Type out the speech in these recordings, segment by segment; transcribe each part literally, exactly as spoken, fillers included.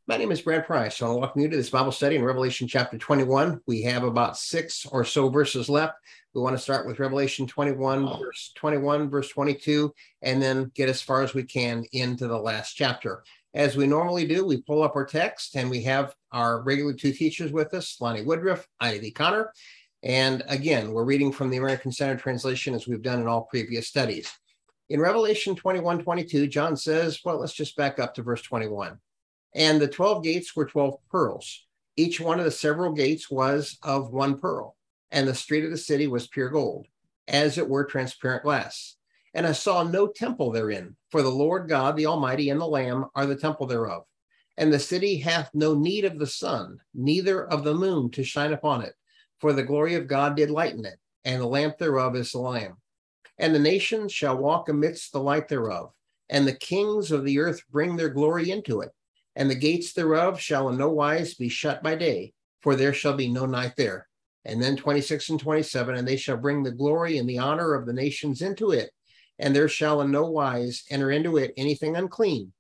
My name is Brad Price. So I want to welcome you to this Bible study in Revelation chapter twenty-one. We have about six or so verses left. We want to start with Revelation twenty-one, verse twenty-one, verse twenty-two, and then get as far as we can into the last chapter. As we normally do, we pull up our text, and we have our regular two teachers with us, Lonnie Woodruff, Ivy Connor. And again, we're reading from the American Standard Translation as we've done in all previous studies. In Revelation twenty-one, twenty-two, John says, well, let's just back up to verse twenty-one. And the twelve gates were twelve pearls. Each one of the several gates was of one pearl. And the street of the city was pure gold, as it were transparent glass. And I saw no temple therein, for the Lord God, the Almighty, and the Lamb are the temple thereof. And the city hath no need of the sun, neither of the moon to shine upon it, for the glory of God did lighten it, and the lamp thereof is the Lamb. And the nations shall walk amidst the light thereof, and the kings of the earth bring their glory into it. And the gates thereof shall in no wise be shut by day, for there shall be no night there. And then twenty-six and twenty-seven, and they shall bring the glory and the honor of the nations into it, and there shall in no wise enter into it anything unclean,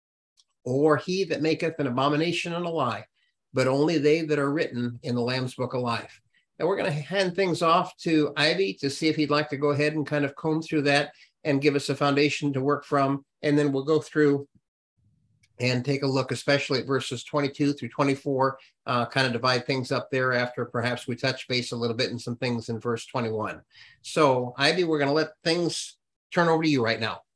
or he that maketh an abomination and a lie, but only they that are written in the Lamb's book of life. And we're going to hand things off to Ivy to see if he'd like to go ahead and kind of comb through that and give us a foundation to work from, and then we'll go through and take a look, especially at verses twenty-two through twenty-four, uh, kind of divide things up there after perhaps we touch base a little bit in some things in verse twenty-one. So, Ivy, we're going to let things turn over to you right now.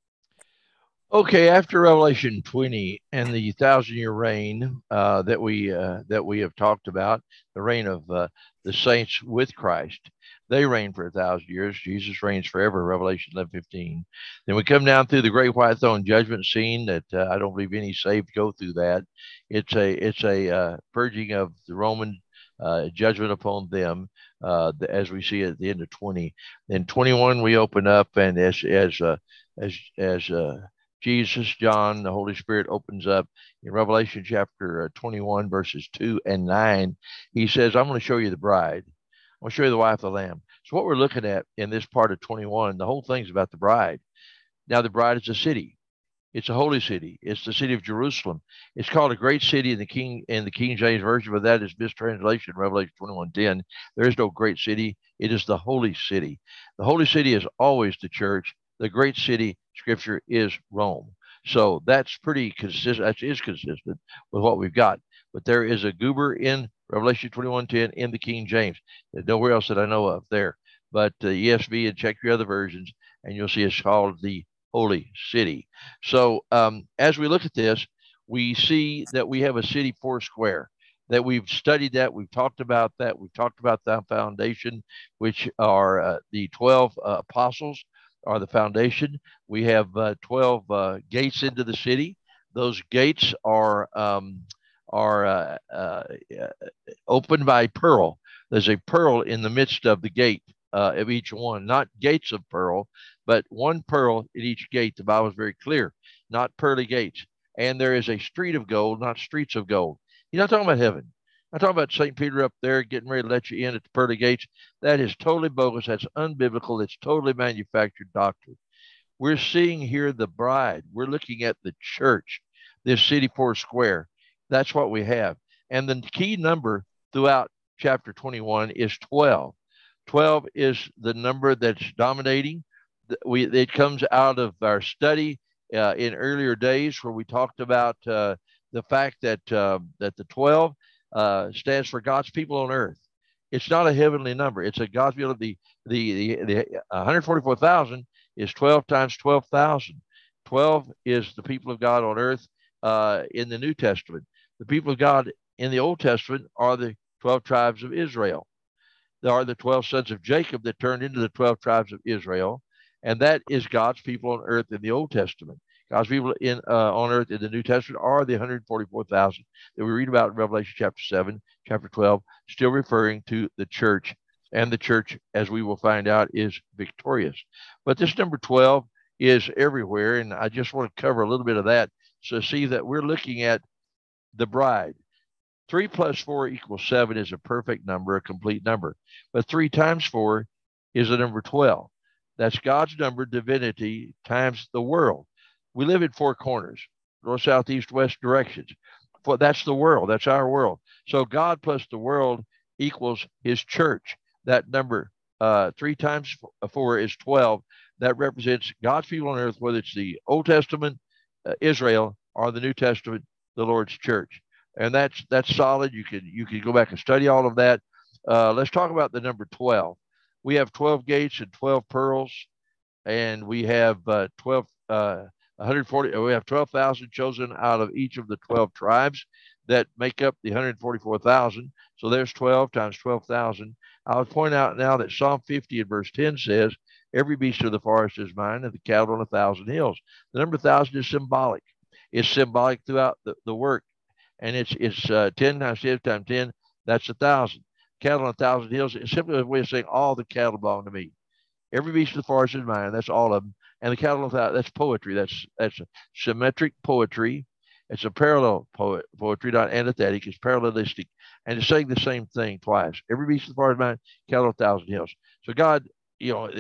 Okay, after Revelation twenty and the thousand-year reign uh, that we uh, that we have talked about, the reign of uh, the saints with Christ, they reign for a thousand years. Jesus reigns forever, Revelation eleven fifteen. Then we come down through the great white throne judgment scene that uh, I don't believe any saved go through that. It's a it's a uh, purging of the Roman uh, judgment upon them, uh, as we see at the end of twenty. Then twenty-one we open up, and as as uh, as as uh, Jesus, John, the Holy Spirit opens up in Revelation chapter twenty-one, verses two and nine. He says, I'm going to show you the bride. I'm going to show you the wife of the Lamb. So what we're looking at in this part of twenty-one, the whole thing's about the bride. Now, the bride is a city. It's a holy city. It's the city of Jerusalem. It's called a great city in the King in the King James Version, but that is mistranslation, Revelation twenty-one ten. There is no great city. It is the holy city. The holy city is always the church. The great city, Scripture, is Rome. So that's pretty consistent. That is consistent with what we've got. But there is a goober in Revelation twenty-one ten in the King James. There's nowhere else that I know of there. But the E S V, and check your other versions, and you'll see it's called the Holy City. So um, as we look at this, we see that we have a city four square. That we've studied that, we've talked about that, we've talked about the foundation, which are uh, the twelve uh, apostles are the foundation. We have uh, twelve uh, gates into the city. Those gates are um, are uh, uh, opened by pearl. There's a pearl in the midst of the gate uh, of each one, not gates of pearl, but one pearl at each gate. The Bible is very clear, not pearly gates. And there is a street of gold, not streets of gold. He's not talking about heaven. I'm talking about Saint Peter up there getting ready to let you in at the pearly gates. That is totally bogus. That's unbiblical. It's totally manufactured doctrine. We're seeing here the bride. We're looking at the church, this city four square. That's what we have. And the key number throughout chapter twenty-one is twelve. twelve is the number that's dominating. We, it comes out of our study uh, in earlier days where we talked about uh, the fact that uh, that the twelve uh, stands for God's people on earth. It's not a heavenly number. It's a God's people. The the the, the one hundred forty-four thousand is twelve times twelve thousand. twelve is the people of God on earth uh, in the New Testament. The people of God in the Old Testament are the twelve tribes of Israel. There are the twelve sons of Jacob that turned into the twelve tribes of Israel, and that is God's people on earth in the Old Testament. God's people in uh, on earth in the New Testament are the one hundred forty-four thousand that we read about in Revelation chapter seven, chapter twelve, still referring to the church. And the church, as we will find out, is victorious. But this number twelve is everywhere, and I just want to cover a little bit of that. So see that we're looking at the bride. Three plus four equals seven is a perfect number, a complete number. But three times four is the number twelve. That's God's number, divinity, times the world. We live in four corners, north, south, east, west directions. For that's the world. That's our world. So God plus the world equals his church. That number uh, three times four is twelve. That represents God's people on earth, whether it's the Old Testament, uh, Israel, or the New Testament, the Lord's church. And that's that's solid. You can you can go back and study all of that. Uh, let's talk about the number twelve. We have twelve gates and twelve pearls, and we have uh, twelve, uh, one hundred forty. We have twelve thousand chosen out of each of the twelve tribes that make up the one hundred forty-four thousand. So there's twelve times twelve thousand. I'll point out now that Psalm fifty and verse ten says, "Every beast of the forest is mine, and the cattle on a thousand hills." The number thousand is symbolic. It's symbolic throughout the, the work, and it's it's uh, ten times ten times ten. That's a thousand. Cattle on a thousand hills. It's simply a way of saying all the cattle belong to me. Every beast of the forest is mine. That's all of them. And the cattle on a thousand. That's poetry. That's that's a symmetric poetry. It's a parallel poet, poetry, not antithetic. It's parallelistic. And it's saying the same thing twice. Every beast of the forest is mine, cattle on a thousand hills. So God, you know,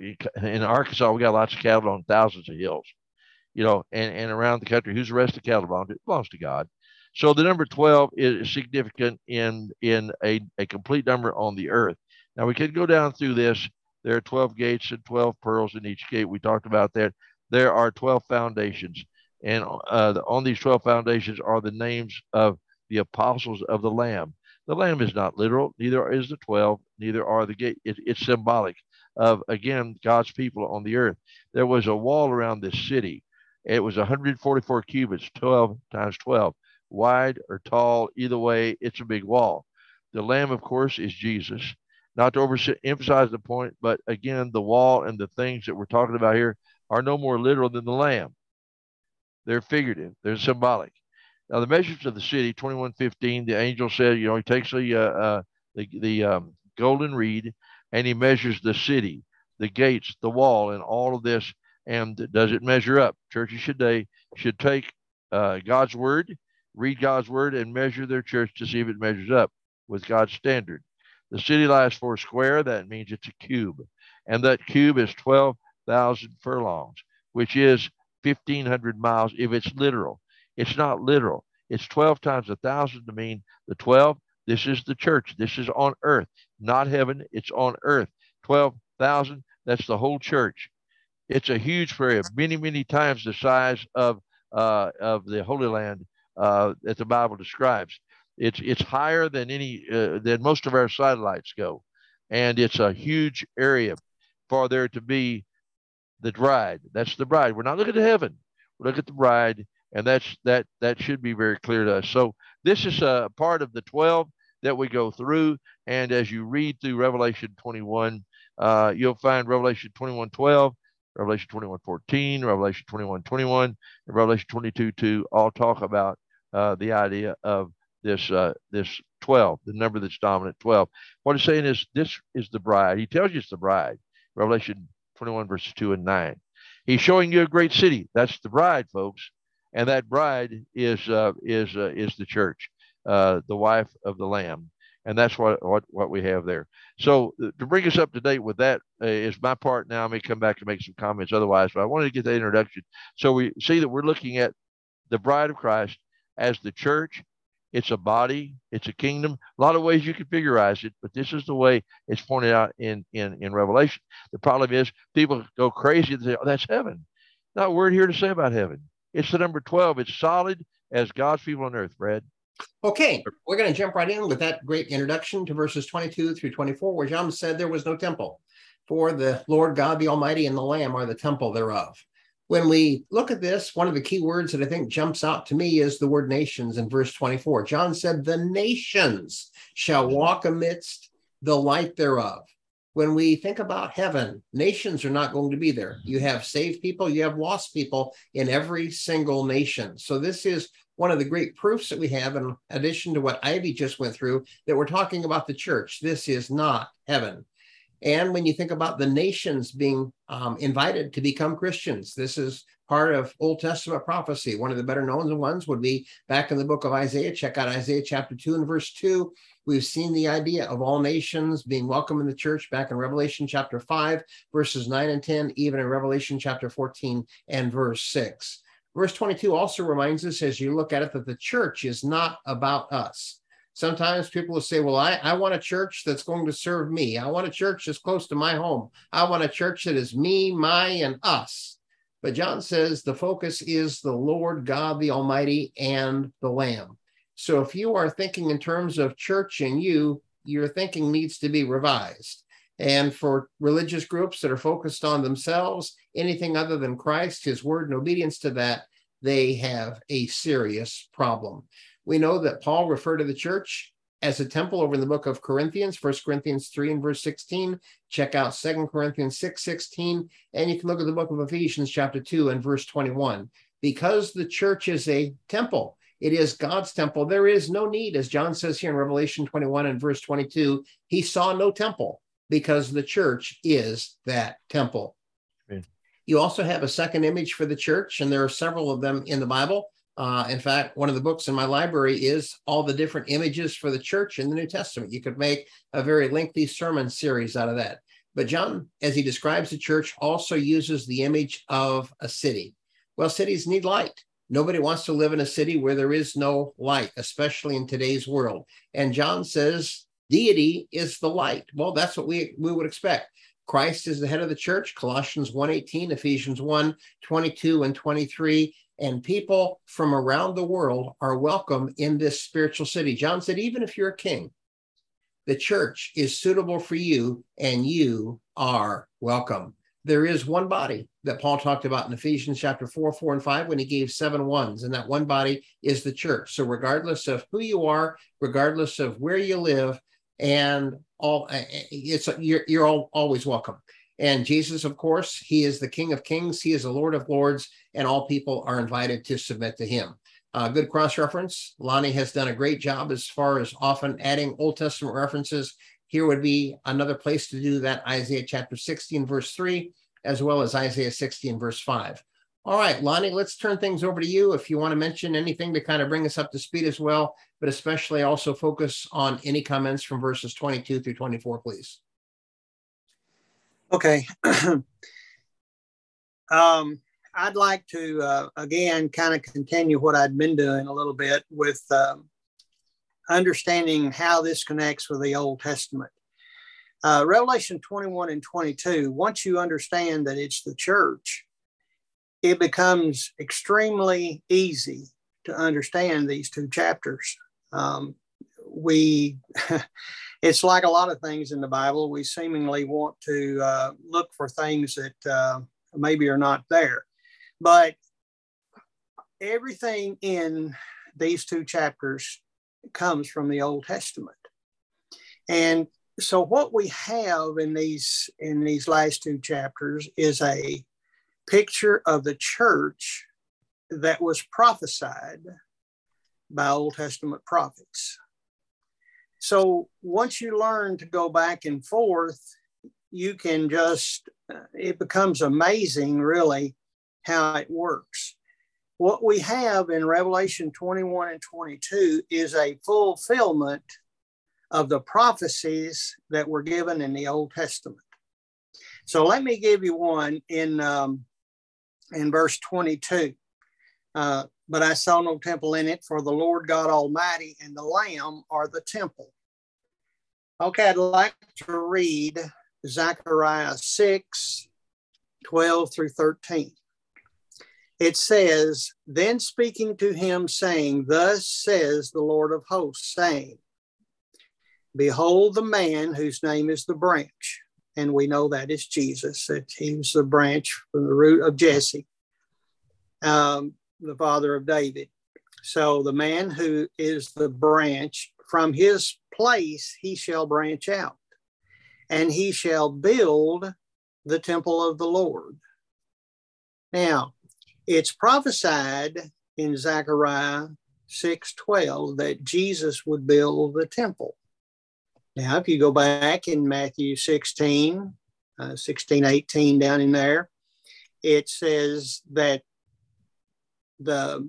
in Arkansas, we got lots of cattle on thousands of hills, you know, and, and around the country, who's the rest of the cattle belong to? It belongs to God. So the number twelve is significant in, in a, a complete number on the earth. Now we could go down through this. There are twelve gates and twelve pearls in each gate. We talked about that. There are twelve foundations. And uh, on these twelve foundations are the names of the apostles of the Lamb. The Lamb is not literal, neither is the twelve, neither are the gate. It, it's symbolic of, again, God's people on the earth. There was a wall around this city. It was one hundred forty-four cubits, twelve times twelve, wide or tall. Either way, it's a big wall. The Lamb, of course, is Jesus. Not to overemphasize the point, but again, the wall and the things that we're talking about here are no more literal than the Lamb. They're figurative. They're symbolic. Now, the measures of the city, twenty-one fifteen, the angel said, you know, he takes the uh, uh, the, the um, golden reed and he measures the city, the gates, the wall, and all of this. And does it measure up? Churches today should take uh, God's word, read God's word, and measure their church to see if it measures up with God's standard. The city lies four square. That means it's a cube. And that cube is twelve thousand furlongs, which is fifteen hundred miles if it's literal. It's not literal. It's twelve times a thousand to mean the twelve. This is the church. This is on earth, not heaven. It's on earth. twelve thousand, that's the whole church. It's a huge prayer, many, many times the size of uh, of the Holy Land uh, that the Bible describes. It's it's higher than any uh, than most of our satellites go, and it's a huge area for there to be the bride. That's the bride. We're not looking at heaven. We're looking at the bride, and that's that that should be very clear to us. So this is a part of the twelve that we go through, and as you read through Revelation twenty-one, uh, you'll find Revelation twenty-one twelve, Revelation twenty-one fourteen, Revelation twenty-one twenty-one, and Revelation twenty-two two all talk about uh, the idea of this uh, this twelve, the number that's dominant, twelve. What he's saying is this is the bride. He tells you it's the bride. Revelation twenty-one verses two and nine. He's showing you a great city. That's the bride, folks, and that bride is uh, is uh, is the church, uh, the wife of the Lamb, and that's what what what we have there. So uh, to bring us up to date with that uh, is my part. Now I may come back and make some comments otherwise, but I wanted to get that introduction. So we see that we're looking at the bride of Christ as the church. It's a body. It's a kingdom. A lot of ways you can figurize it, but this is the way it's pointed out in, in, in Revelation. The problem is people go crazy and say, oh, that's heaven. Not a word here to say about heaven. It's the number twelve. It's solid as God's people on earth, Brad. Okay, we're going to jump right in with that great introduction to verses twenty-two through twenty-four, where John said there was no temple, for the Lord God, the Almighty, and the Lamb are the temple thereof. When we look at this, one of the key words that I think jumps out to me is the word nations in verse twenty-four. John said, the nations shall walk amidst the light thereof. When we think about heaven, nations are not going to be there. You have saved people, you have lost people in every single nation. So this is one of the great proofs that we have, in addition to what Ivy just went through, that we're talking about the church. This is not heaven. And when you think about the nations being um, invited to become Christians, this is part of Old Testament prophecy. One of the better known ones would be back in the book of Isaiah. Check out Isaiah chapter two and verse two. We've seen the idea of all nations being welcome in the church back in Revelation chapter five, verses nine and ten, even in Revelation chapter fourteen and verse six. Verse twenty-two also reminds us, as you look at it, that the church is not about us. Sometimes people will say, well, I, I want a church that's going to serve me. I want a church that's close to my home. I want a church that is me, my, and us. But John says the focus is the Lord God, the Almighty, and the Lamb. So if you are thinking in terms of church and you, your thinking needs to be revised. And for religious groups that are focused on themselves, anything other than Christ, his word, and obedience to that, they have a serious problem. We know that Paul referred to the church as a temple over in the book of Corinthians, First Corinthians three and verse sixteen. Check out Second Corinthians six, sixteen. And you can look at the book of Ephesians chapter two and verse twenty-one. Because the church is a temple, it is God's temple, there is no need, as John says here in Revelation twenty-one and verse twenty-two, he saw no temple because the church is that temple. Amen. You also have a second image for the church, and there are several of them in the Bible. Uh, in fact, one of the books in my library is all the different images for the church in the New Testament. You could make a very lengthy sermon series out of that. But John, as he describes the church, also uses the image of a city. Well, cities need light. Nobody wants to live in a city where there is no light, especially in today's world. And John says deity is the light. Well, that's what we, we would expect. Christ is the head of the church, Colossians one eighteen, Ephesians one twenty-two and twenty-three. And people from around the world are welcome in this spiritual city. John said, even if you're a king, the church is suitable for you and you are welcome. There is one body that Paul talked about in Ephesians chapter four, four, and five when he gave seven ones, and that one body is the church. So regardless of who you are, regardless of where you live, and all, it's you're, you're all, always welcome. And Jesus, of course, he is the King of Kings. He is the Lord of Lords, and all people are invited to submit to him. Uh, good cross-reference. Lonnie has done a great job as far as often adding Old Testament references. Here would be another place to do that, Isaiah chapter sixteen, verse three, as well as Isaiah sixteen, verse five. All right, Lonnie, let's turn things over to you if you want to mention anything to kind of bring us up to speed as well, but especially also focus on any comments from verses twenty-two through twenty-four, please. Okay. um, I'd like to, uh, again, kind of continue what I'd been doing a little bit with um, understanding how this connects with the Old Testament. Uh, Revelation twenty-one and twenty-two, once you understand that it's the church, it becomes extremely easy to understand these two chapters. Um, we, it's like a lot of things in the Bible. We seemingly want to uh, look for things that uh, maybe are not there. But everything in these two chapters comes from the Old Testament. And so what we have in these, in these last two chapters is a picture of the church that was prophesied by Old Testament prophets. So once you learn to go back and forth, you can just, uh, it becomes amazing really how it works. What we have in Revelation twenty-one and twenty-two is a fulfillment of the prophecies that were given in the Old Testament. So let me give you one in, um, in verse twenty-two. Uh, but I saw no temple in it, for the Lord God Almighty and the Lamb are the temple. Okay, I'd like to read Zechariah six, twelve through thirteen. It says, then speaking to him, saying, thus says the Lord of hosts, saying, behold the man whose name is the branch. And we know that is Jesus, that he was the branch from the root of Jesse, um, the father of David. So the man who is the branch, from his place he shall branch out, and he shall build the temple of the Lord. Now, it's prophesied in Zechariah six twelve that Jesus would build the temple. Now, if you go back in Matthew sixteen, uh, sixteen, eighteen down in there, it says that the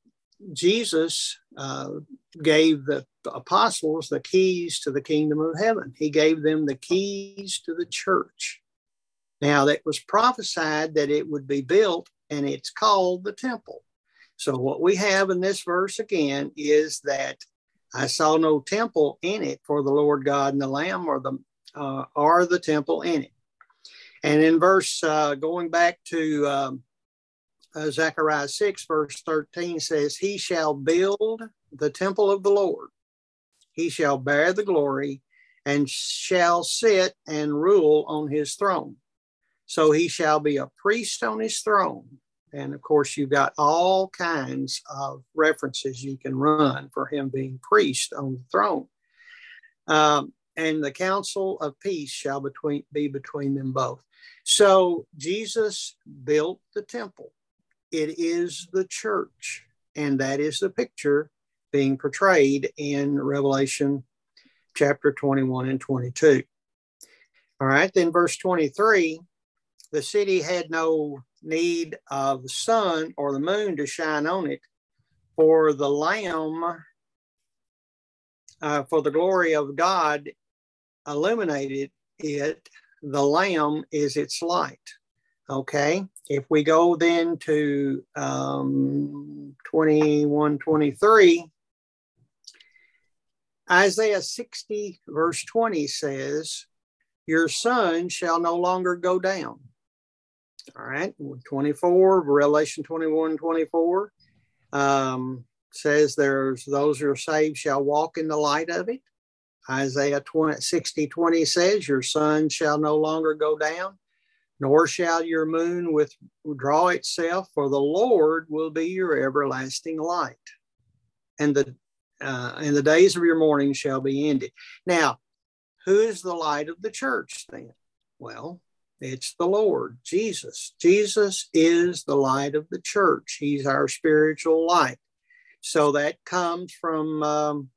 Jesus uh, gave the, the apostles the keys to the kingdom of heaven. He gave them the keys to the church. Now, that was prophesied that it would be built, and it's called the temple. So what we have in this verse again is that I saw no temple in it, for the Lord God and the Lamb are the uh, are the temple in it. And in verse uh, going back to um, uh, Zechariah six, verse thirteen says, "He shall build the temple of the Lord. He shall bear the glory, and shall sit and rule on his throne. So he shall be a priest on his throne." And of course, you've got all kinds of references you can run for him being priest on the throne. Um, and the council of peace shall between, be between them both. So Jesus built the temple. It is the church. And that is the picture being portrayed in Revelation chapter twenty-one and twenty-two. All right, then verse twenty-three, the city had no need of the sun or the moon to shine on it, for the Lamb, uh, for the glory of God illuminated it. The Lamb is its light. Okay, if we go then to um, twenty-one, twenty-three, Isaiah sixty, verse twenty says, "Your sun shall no longer go down." All right, twenty-four, Revelation twenty-one, twenty-four um, says, "There's those who are saved shall walk in the light of it." Isaiah sixty, twenty says, "Your sun shall no longer go down, nor shall your moon withdraw itself, for the Lord will be your everlasting light, and the uh, and the days of your mourning shall be ended." Now, who is the light of the church then? Well, it's the Lord, Jesus. Jesus is the light of the church. He's our spiritual light. So that comes from um,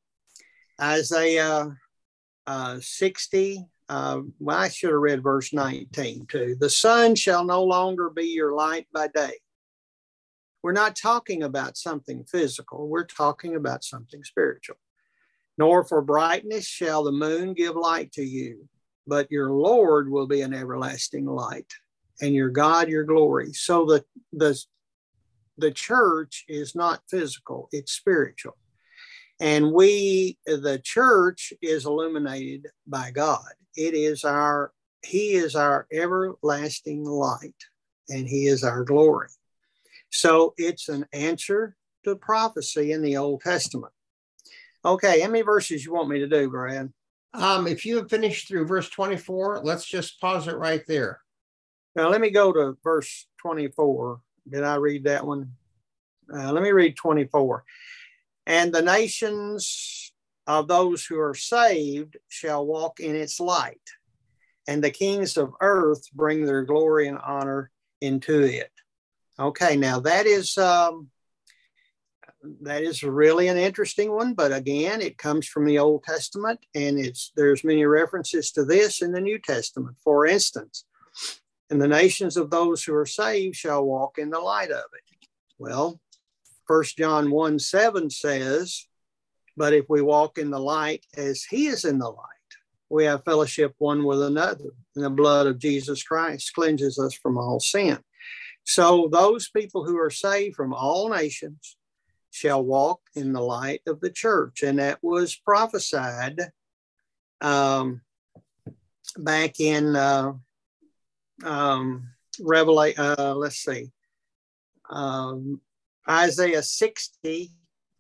Isaiah uh, sixty. Uh, well, I should have read verse nineteen too. "The sun shall no longer be your light by day." We're not talking about something physical. We're talking about something spiritual. "Nor for brightness shall the moon give light to you, but your Lord will be an everlasting light, and your God your glory." So the, the, the church is not physical, it's spiritual. And we, the church is illuminated by God. It is our, he is our everlasting light, and he is our glory. So it's an answer to prophecy in the Old Testament. Okay, how many verses you want me to do, Brad? Um, if you have finished through verse twenty-four, let's just pause it right there. Now, let me go to verse twenty-four. Did I read that one? Uh, let me read twenty-four. "And the nations of those who are saved shall walk in its light, and the kings of earth bring their glory and honor into it." Okay, now that is um, that is really an interesting one, but again, it comes from the Old Testament, and it's there's many references to this in the New Testament. For instance, "And the nations of those who are saved shall walk in the light of it." Well, First John one, seven says, "But if we walk in the light as he is in the light, we have fellowship one with another, and the blood of Jesus Christ cleanses us from all sin." So those people who are saved from all nations shall walk in the light of the church. And that was prophesied um, back in uh, um, Revelation, uh, let's see, um, Isaiah sixty-three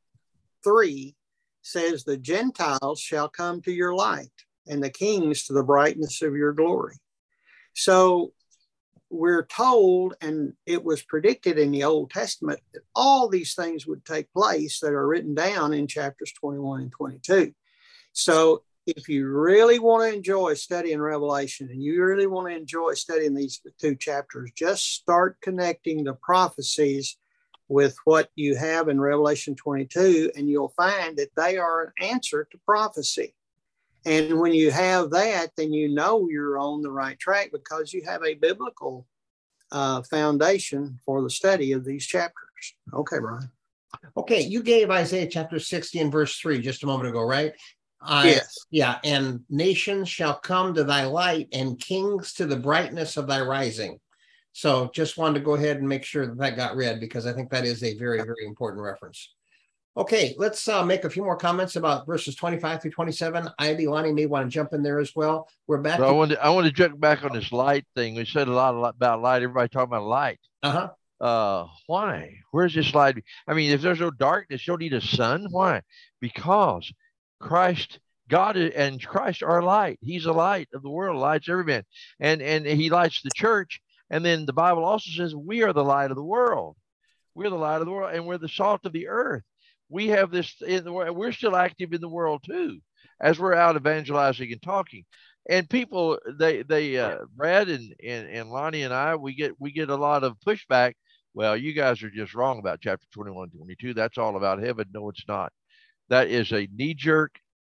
says, "The Gentiles shall come to your light, and the kings to the brightness of your glory." So we're told, and it was predicted in the Old Testament, that all these things would take place that are written down in chapters twenty-one and twenty-two. So if you really want to enjoy studying Revelation, and you really want to enjoy studying these two chapters, just start connecting the prophecies with what you have in Revelation twenty-two, and you'll find that they are an answer to prophecy. And when you have that, then you know you're on the right track, because you have a biblical uh, foundation for the study of these chapters. Okay, Brian. Okay, you gave Isaiah chapter sixty and verse three just a moment ago, right? Uh, yes. Yeah, "And nations shall come to thy light, and kings to the brightness of thy rising." So just wanted to go ahead and make sure that that got read, because I think that is a very, very important reference. Okay, let's uh, make a few more comments about verses twenty-five through twenty-seven. Ivy, Lonnie may want to jump in there as well. We're back. So to- I want to I want to jump back on this light thing. We said a lot, a lot about light. Everybody talking about light. Uh-huh. Uh, why? Where's this light? I mean, if there's no darkness, you don't need a sun. Why? Because Christ, God and Christ are light. He's a light of the world, lights every man. And, and he lights the church. And then the Bible also says we are the light of the world. We're the light of the world, and we're the salt of the earth. We have this in the world. We're still active in the world too, as we're out evangelizing and talking. And people, they, they, uh, Brad and, and, and Lonnie and I, we get, we get a lot of pushback. Well, you guys are just wrong about chapter twenty-one, twenty-two. That's all about heaven. No, it's not. That is a knee-jerk,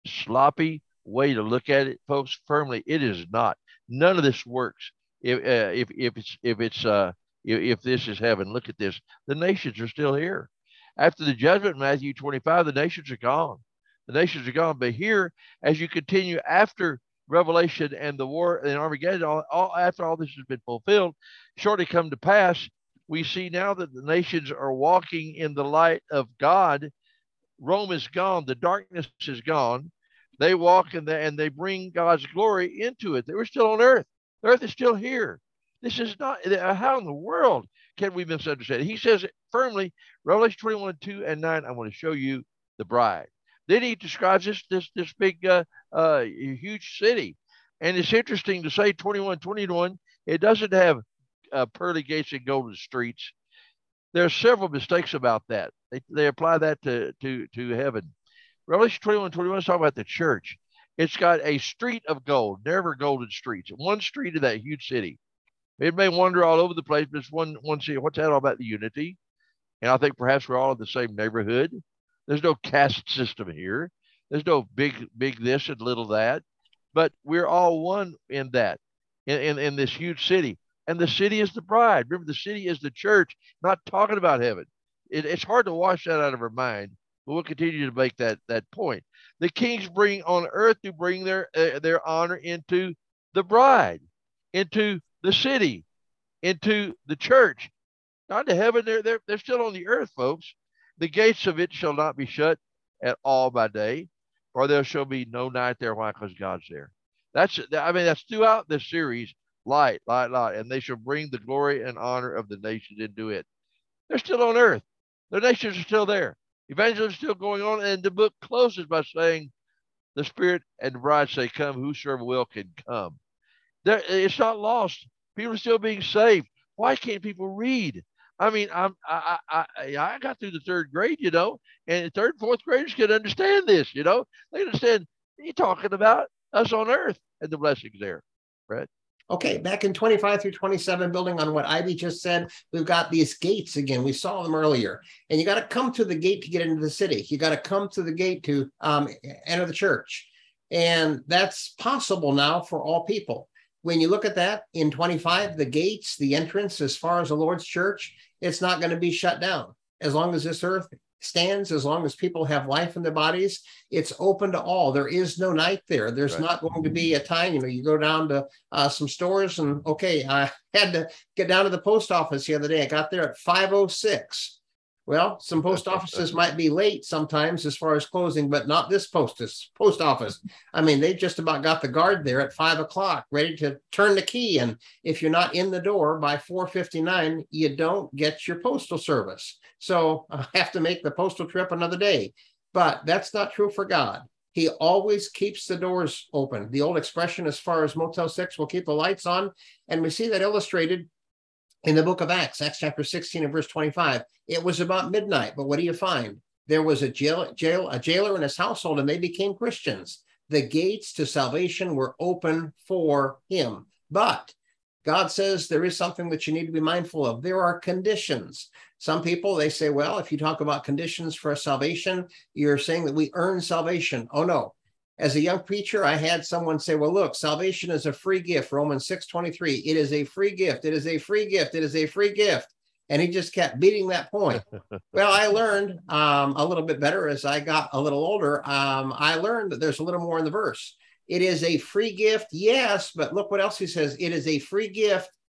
sloppy way to look at it, folks. Firmly, it is not. None of this works. If uh, if if it's if it's uh if, if this is heaven, look at this. The nations are still here. After the judgment, Matthew twenty-five, the nations are gone. The nations are gone. But here, as you continue after Revelation and the war and Armageddon, all, all after all this has been fulfilled, shortly come to pass, we see now that the nations are walking in the light of God. Rome is gone. The darkness is gone. They walk in the, and they bring God's glory into it. They were still on earth. The earth is still here. This is not, how in the world can we misunderstand it? He says it firmly, Revelation twenty-one, two and nine, I want to show you the bride. Then he describes this, this, this big, uh, uh, huge city. And it's interesting to say twenty-one, twenty-one, it doesn't have uh, pearly gates and golden streets. There are several mistakes about that. They, they apply that to, to, to heaven. Revelation twenty-one, twenty-one is talking about the church. It's got a street of gold, never golden streets. One street of that huge city. It may wander all over the place, but it's one, one city. What's that all about? The unity. And I think perhaps we're all in the same neighborhood. There's no caste system here. There's no big, big this and little that. But we're all one in that, in, in, in this huge city. And the city is the bride. Remember, the city is the church, not talking about heaven. It, it's hard to wash that out of our mind, but we'll continue to make that, that point. The kings bring on earth to bring their, uh, their honor into the bride, into the city, into the church. Not to heaven, they're, they're, they're still on the earth, folks. The gates of it shall not be shut at all by day, or there shall be no night there. Why? Because God's there. That's, I mean, that's throughout this series, light, light, light, and they shall bring the glory and honor of the nations into it. They're still on earth. The nations are still there. Evangelism is still going on, and the book closes by saying, the Spirit and the bride say, come, whosoever will can come. There, it's not lost. People are still being saved. Why can't people read? I mean, I'm, I, I, I, I got through the third grade, you know, and third and fourth graders can understand this, you know. They understand you're talking about us on earth and the blessings there, right? Okay, back in twenty-five through twenty-seven, building on what Ivy just said, we've got these gates again. We saw them earlier. And you got to come to the gate to get into the city. You got to come to the gate to um, enter the church. And that's possible now for all people. When you look at that in twenty-five, the gates, the entrance, as far as the Lord's church, it's not going to be shut down. As long as this earth stands, as long as people have life in their bodies, it's open to all. There is no night there. There's right. not going to be a time, you know, you go down to uh, some stores and, okay, I had to get down to the post office the other day. I got there at five oh six. Well, some post offices might be late sometimes as far as closing, but not this post, post office. I mean, they just about got the guard there at five o'clock, ready to turn the key. And if you're not in the door by four fifty-nine, you don't get your postal service. So I have to make the postal trip another day. But that's not true for God. He always keeps the doors open. The old expression as far as Motel six will keep the lights on. And we see that illustrated in the book of Acts, Acts chapter sixteen and verse twenty-five. It was about midnight, but what do you find? There was a jail, jail, a jailer in his household, and they became Christians. The gates to salvation were open for him. But God says there is something that you need to be mindful of. There are conditions. Some people, they say, well, if you talk about conditions for salvation, you're saying that we earn salvation. Oh, no. As a young preacher, I had someone say, well, look, salvation is a free gift. Romans six twenty-three. It is a free gift. It is a free gift. It is a free gift. And he just kept beating that point. Well, I learned um, a little bit better as I got a little older. Um, I learned that there's a little more in the verse. It is a free gift, yes, but look what else he says. It is a free gift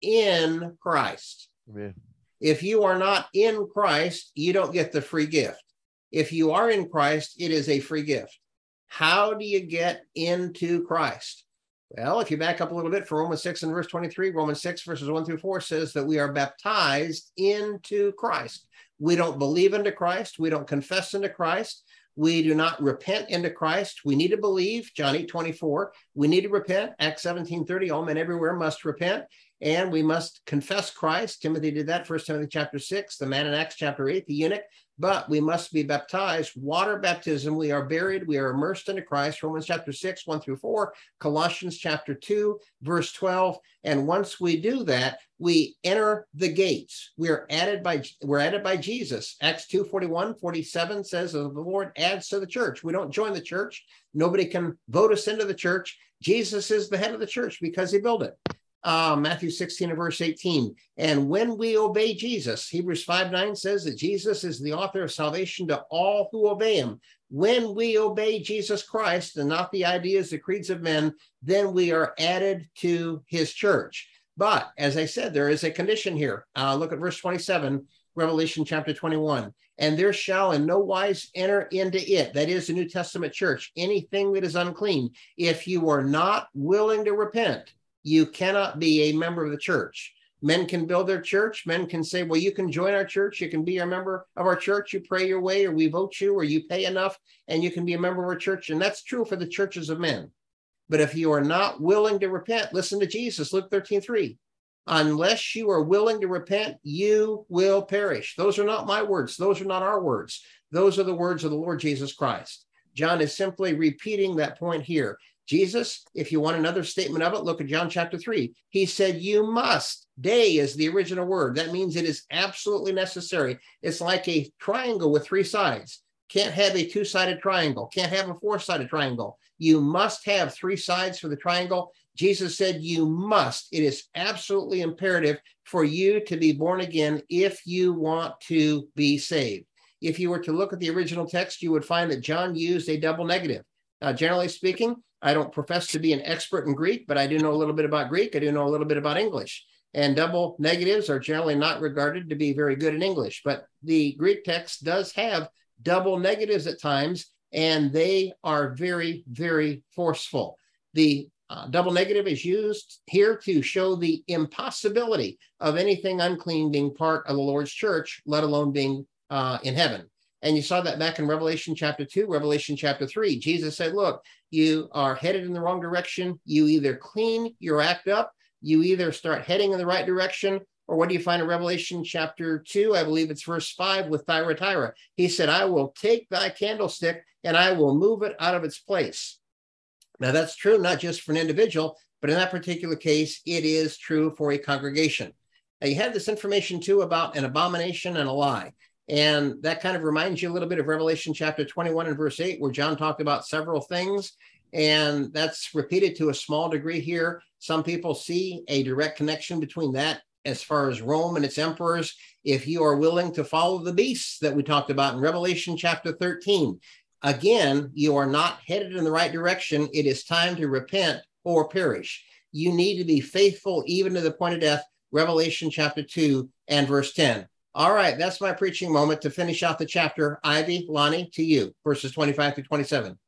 in Christ. Yeah. If you are not in Christ, you don't get the free gift. If you are in Christ, it is a free gift. How do you get into Christ? Well, if you back up a little bit for Romans six and verse twenty-three, Romans six verses one through four says that we are baptized into Christ. We don't believe into Christ. We don't confess into Christ. We do not repent into Christ. We need to believe, John eight twenty-four. We need to repent, Acts seventeen thirty. All men everywhere must repent. And we must confess Christ. Timothy did that, First Timothy chapter six, the man in Acts chapter eight, the eunuch. But we must be baptized, water baptism. We are buried. We are immersed into Christ. Romans chapter six, one through four, Colossians chapter two, verse twelve. And once we do that, we enter the gates. We are added by, we're added by Jesus. Acts two, forty-one, forty-seven says the Lord adds to the church. We don't join the church. Nobody can vote us into the church. Jesus is the head of the church because he built it. Uh, Matthew sixteen and verse eighteen. And when we obey Jesus, Hebrews five nine says that Jesus is the author of salvation to all who obey him. When we obey Jesus Christ and not the ideas, the creeds of men, then we are added to his church. But as I said, there is a condition here. Uh, look at verse twenty-seven, Revelation chapter twenty-one. And there shall in no wise enter into it, that is the New Testament church, anything that is unclean, if you are not willing to repent. You cannot be a member of the church. Men can build their church. Men can say, well, you can join our church. You can be a member of our church. You pray your way, or we vote you, or you pay enough, and you can be a member of our church. And that's true for the churches of men. But if you are not willing to repent, listen to Jesus, Luke thirteen three. Unless you are willing to repent, you will perish. Those are not my words. Those are not our words. Those are the words of the Lord Jesus Christ. John is simply repeating that point here. Jesus, if you want another statement of it, look at John chapter three. He said, you must. Day is the original word. That means it is absolutely necessary. It's like a triangle with three sides. Can't have a two-sided triangle. Can't have a four-sided triangle. You must have three sides for the triangle. Jesus said, you must. It is absolutely imperative for you to be born again if you want to be saved. If you were to look at the original text, you would find that John used a double negative. Uh, generally speaking, I don't profess to be an expert in Greek, but I do know a little bit about Greek. I do know a little bit about English. And double negatives are generally not regarded to be very good in English. But the Greek text does have double negatives at times, and they are very, very forceful. The uh, double negative is used here to show the impossibility of anything unclean being part of the Lord's church, let alone being uh, in heaven. And you saw that back in Revelation chapter two, Revelation chapter three. Jesus said, look, you are headed in the wrong direction. You either clean your act up, you either start heading in the right direction, or what do you find in Revelation chapter two? I believe it's verse five with Thyatira. He said, I will take thy candlestick and I will move it out of its place. Now that's true, not just for an individual, but in that particular case, it is true for a congregation. Now you have this information too about an abomination and a lie. And that kind of reminds you a little bit of Revelation chapter twenty-one and verse eight, where John talked about several things. And that's repeated to a small degree here. Some people see a direct connection between that as far as Rome and its emperors. If you are willing to follow the beasts that we talked about in Revelation chapter thirteen, again, you are not headed in the right direction. It is time to repent or perish. You need to be faithful even to the point of death. Revelation chapter two and verse ten. All right, that's my preaching moment to finish out the chapter. Ivy, Lonnie, to you, verses twenty-five through twenty-seven.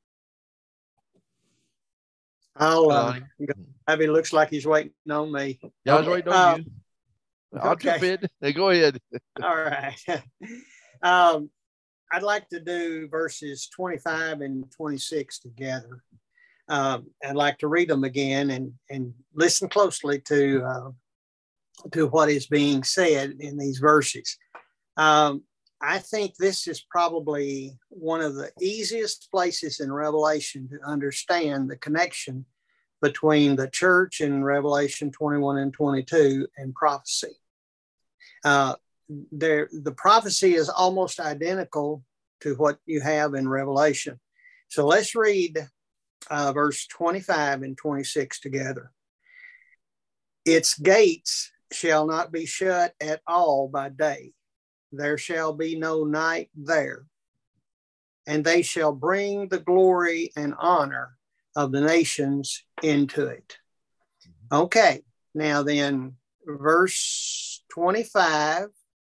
I'll, uh, Ivy looks like he's waiting on me. Yeah, I was waiting on um, you. I'll okay. jump in. Hey, go ahead. All right. um, I'd like to do verses twenty-five and twenty-six together. Um, I'd like to read them again and, and listen closely to uh, to what is being said in these verses. Um, I think this is probably one of the easiest places in Revelation to understand the connection between the church in Revelation twenty-one and twenty-two and prophecy. Uh, there, the prophecy is almost identical to what you have in Revelation. So let's read uh, verse twenty-five and twenty-six together. Its gates shall not be shut at all by day. There shall be no night there. And they shall bring the glory and honor of the nations into it. Okay, now then, verse twenty-five,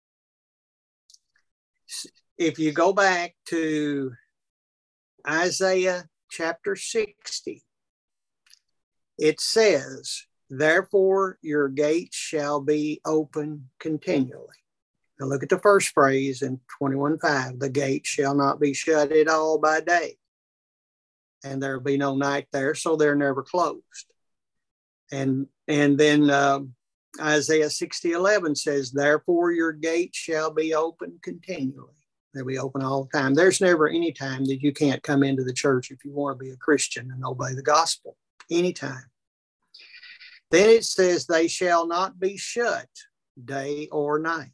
if you go back to Isaiah chapter sixty, it says, therefore your gates shall be open continually. Now look at the first phrase in twenty-one five, the gate shall not be shut at all by day, and there'll be no night there, so they're never closed. And, and then um, Isaiah sixty eleven says, therefore your gates shall be open continually. They'll be open all the time. There's never any time that you can't come into the church if you want to be a Christian and obey the gospel. Anytime. Then it says, they shall not be shut day or night,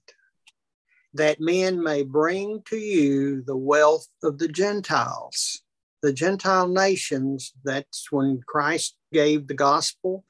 that men may bring to you the wealth of the Gentiles. The Gentile nations, that's when Christ gave the gospel.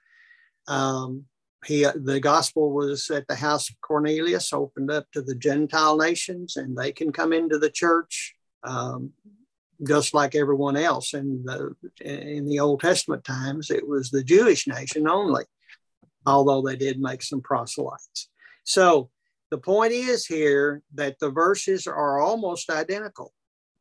Um, he, the gospel was at the house of Cornelius, opened up to the Gentile nations, and they can come into the church um, just like everyone else. In the, in the Old Testament times, it was the Jewish nation only, although they did make some proselytes. So the point is here that the verses are almost identical.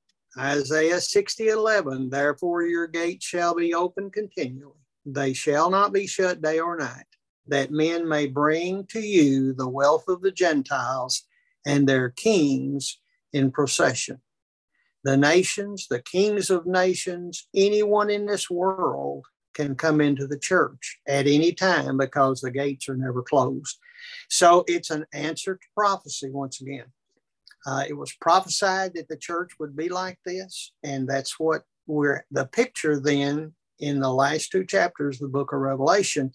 Isaiah sixty eleven, therefore your gates shall be open continually. They shall not be shut day or night, that men may bring to you the wealth of the Gentiles and their kings in procession. The nations, the kings of nations, anyone in this world can come into the church at any time because the gates are never closed. So it's an answer to prophecy once again. Uh, it was prophesied that the church would be like this, and that's what we're, the picture then in the last two chapters of the book of Revelation,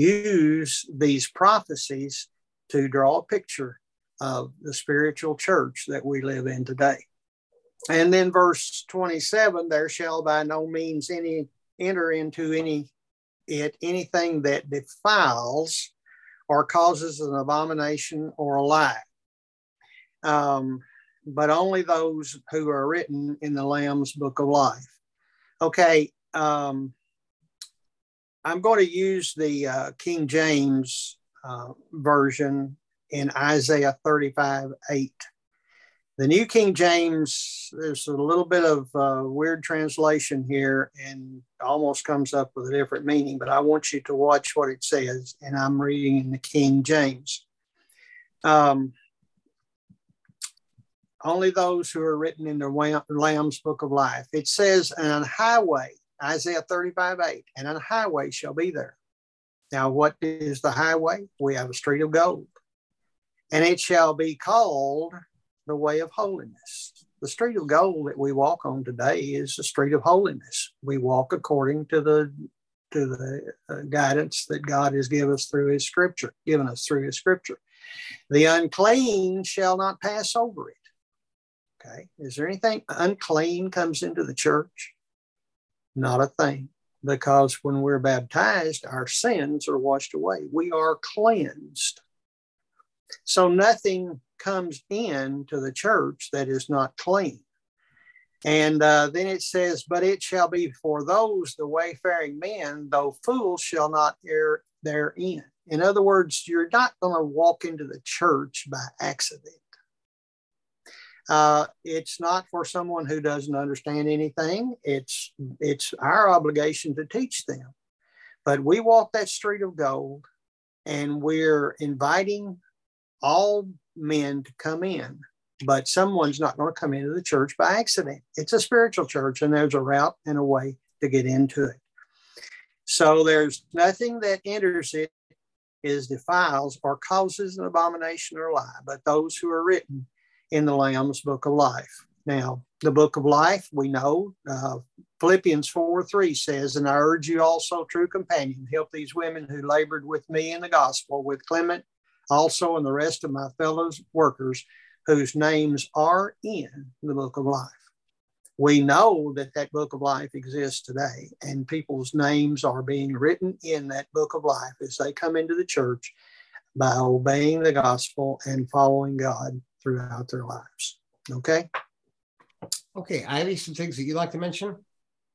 use these prophecies to draw a picture of the spiritual church that we live in today. And then verse twenty-seven, there shall by no means any enter into any it anything that defiles or causes an abomination or a lie. Um, but only those who are written in the Lamb's book of life. Okay, um, I'm going to use the uh, King James uh, version in Isaiah thirty-five eight. The New King James, there's a little bit of uh, weird translation here and almost comes up with a different meaning, but I want you to watch what it says, and I'm reading in the King James. Um, only those who are written in the Lamb's book of life. It says, and an highway, Isaiah thirty-five eight, and a highway shall be there. Now, what is the highway? We have a street of gold, and it shall be called the way of holiness. The street of gold that we walk on today is the street of holiness. We walk according to the to the uh, guidance that God has given us through His Scripture, given us through His Scripture. The unclean shall not pass over it. Okay, is there anything unclean comes into the church? Not a thing, because when we're baptized, our sins are washed away. We are cleansed. So nothing comes into the church that is not clean. And uh, then it says, but it shall be for those, the wayfaring men, though fools shall not err therein. In other words, you're not going to walk into the church by accident. Uh, it's not for someone who doesn't understand anything. It's, it's our obligation to teach them. But we walk that street of gold, and we're inviting all men to come in, but someone's not going to come into the church by accident. It's a spiritual church, and there's a route and a way to get into it. So there's nothing that enters it is defiles or causes an abomination or lie, but those who are written in the Lamb's book of life. Now, the book of life, we know, uh, Philippians four three says, and I urge you also, true companion, help these women who labored with me in the gospel, with Clement also and the rest of my fellow workers whose names are in the book of life. We know that that book of life exists today, and people's names are being written in that book of life as they come into the church by obeying the gospel and following God throughout their lives. Okay? Okay, Ivy, some things that you'd like to mention?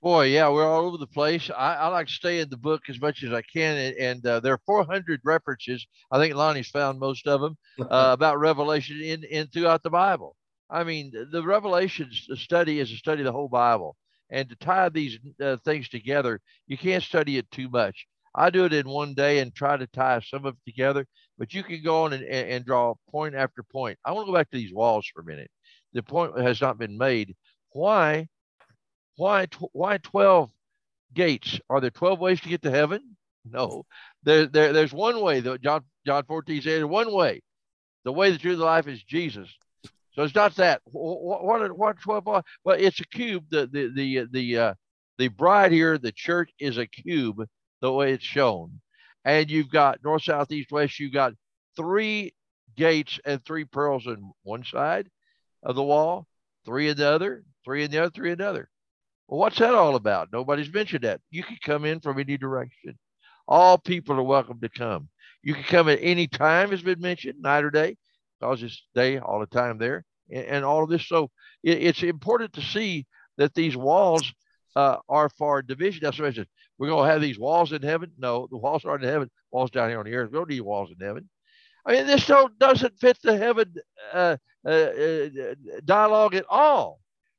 Boy, yeah, we're all over the place. I, I like to stay in the book as much as I can, and, and uh, there are four hundred references. I think Lonnie's found most of them uh, about Revelation in, in throughout the Bible. I mean, the, the Revelation study is a study of the whole Bible, and to tie these uh, things together, you can't study it too much. I do it in one day and try to tie some of it together, but you can go on and, and, and draw point after point. I want to go back to these walls for a minute. The point has not been made. Why? Why? Why twelve gates? Are there twelve ways to get to heaven? No, there, there there's one way. That John John fourteen said one way. The way, the truth, of life is Jesus. So it's not that. What what, what twelve? Well, it's a cube. The the the the uh, the bride here, the church, is a cube. The way it's shown, and you've got north, south, east, west. You've got three gates and three pearls on one side of the wall, three in the other, three in the other, three in the other. Well, what's that all about? Nobody's mentioned that. You can come in from any direction. All people are welcome to come. You can come at any time, has been mentioned, night or day, because it's day all the time there, and, and all of this. So it, it's important to see that these walls uh, are for division. That's what I said. We're going to have these walls in heaven. No, the walls aren't in heaven. Walls down here on the earth. We don't need walls in heaven. I mean, this don't, doesn't fit the heaven uh, uh, uh, dialogue at all.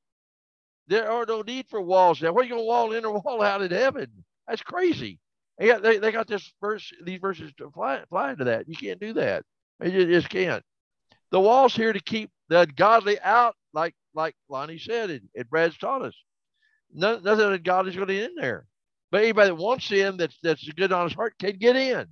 There are no need for walls there. What are you going to wall in or wall out in heaven? That's crazy. And yet they, they got this verse, these verses to apply, apply into that. You can't do that. You just can't. The wall's here to keep the ungodly out, like like Lonnie said, and, and Brad's taught us. None, nothing ungodly is going to get in there. But anybody that wants in, that's that's a good, honest heart, can get in.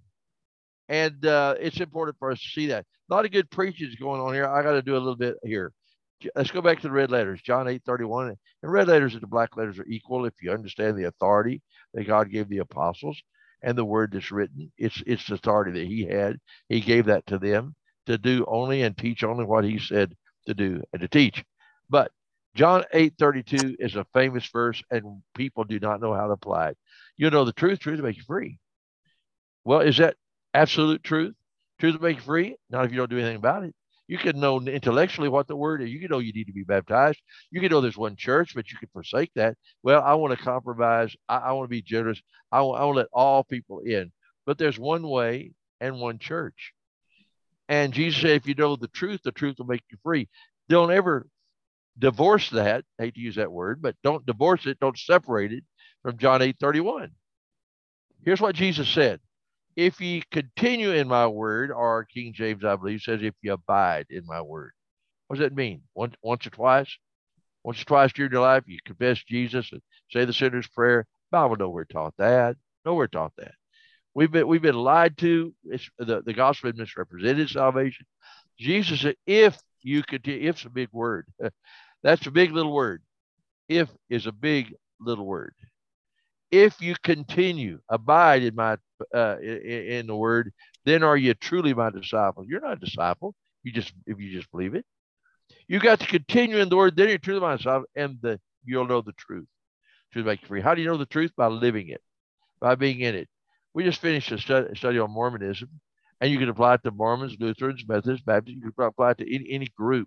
And uh, it's important for us to see that. A lot of good preaching is going on here. I got to do a little bit here. Let's go back to the red letters, John eight thirty-one. And red letters and the black letters are equal if you understand the authority that God gave the apostles and the word that's written. It's it's the authority that he had. He gave that to them to do only and teach only what he said to do and to teach. But John eight thirty-two is a famous verse, and people do not know how to apply it. You know the truth, truth will make you free. Well, is that absolute truth? Truth will make you free? Not if you don't do anything about it. You can know intellectually what the word is. You can know you need to be baptized. You can know there's one church, but you can forsake that. Well, I want to compromise. I, I want to be generous. I want, I want to let all people in. But there's one way and one church. And Jesus said, if you know the truth, the truth will make you free. Don't ever divorce that. I hate to use that word, but don't divorce it. Don't separate it from John eight thirty-one. Here's what Jesus said. If ye continue in my word, or King James, I believe, says, if you abide in my word. What does that mean? Once, once or twice? Once or twice during your life, you confess Jesus and say the sinner's prayer. Bible nowhere taught that. Nowhere taught that. We've been we've been lied to. It's, the, the gospel has misrepresented salvation. Jesus said, if you continue, if's a big word. That's a big little word. If is a big little word. If you continue, abide in my uh, in, in the word, then are you truly my disciple? You're not a disciple. You just if you just believe it. You got to continue in the word, then you're truly my disciple, and the you'll know the truth. Truth make you free. How do you know the truth? By living it, by being in it. We just finished a study, a study on Mormonism, and you can apply it to Mormons, Lutherans, Methodists, Baptists. You can apply it to any, any group.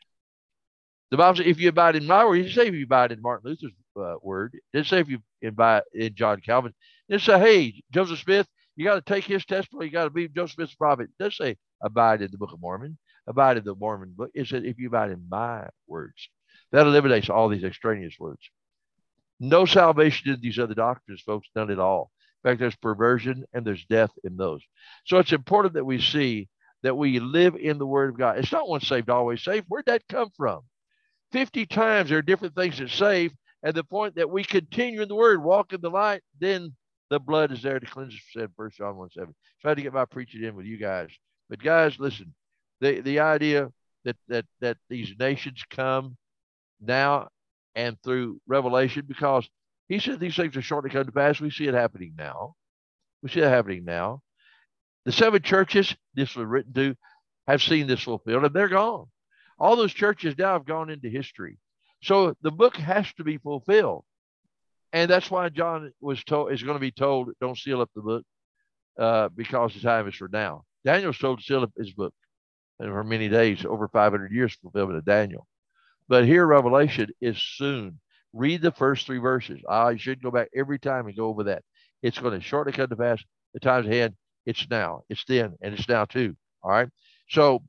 The Bible says, if you abide in my word, he didn't say if you abide in Martin Luther's uh, word. It didn't say if you abide in John Calvin. It didn't say, hey, Joseph Smith, you got to take his testimony. You got to be Joseph Smith's prophet. It doesn't say abide in the Book of Mormon, abide in the Mormon book. It said if you abide in my words. That eliminates all these extraneous words. No salvation in these other doctrines, folks, none at all. In fact, there's perversion and there's death in those. So it's important that we see that we live in the word of God. It's not once saved, always saved. Where'd that come from? fifty times there are different things that save, and the point that we continue in the word, walk in the light, then the blood is there to cleanse us, said First John one seven. Try to get my preaching in with you guys. But guys, listen, the, the idea that, that, that these nations come now and through revelation, because he said these things are shortly come to pass. We see it happening now. We see it happening now. The seven churches this was written to have seen this fulfilled, and they're gone. All those churches now have gone into history. So the book has to be fulfilled. And that's why John was told, is going to be told, don't seal up the book uh, because the time is for now. Daniel's told to seal up his book. And for many days, over five hundred years, fulfillment of Daniel. But here, Revelation is soon. Read the first three verses. I should go back every time and go over that. It's going to shortly come to pass. The time's ahead. It's now. It's then, and it's now too. All right. So,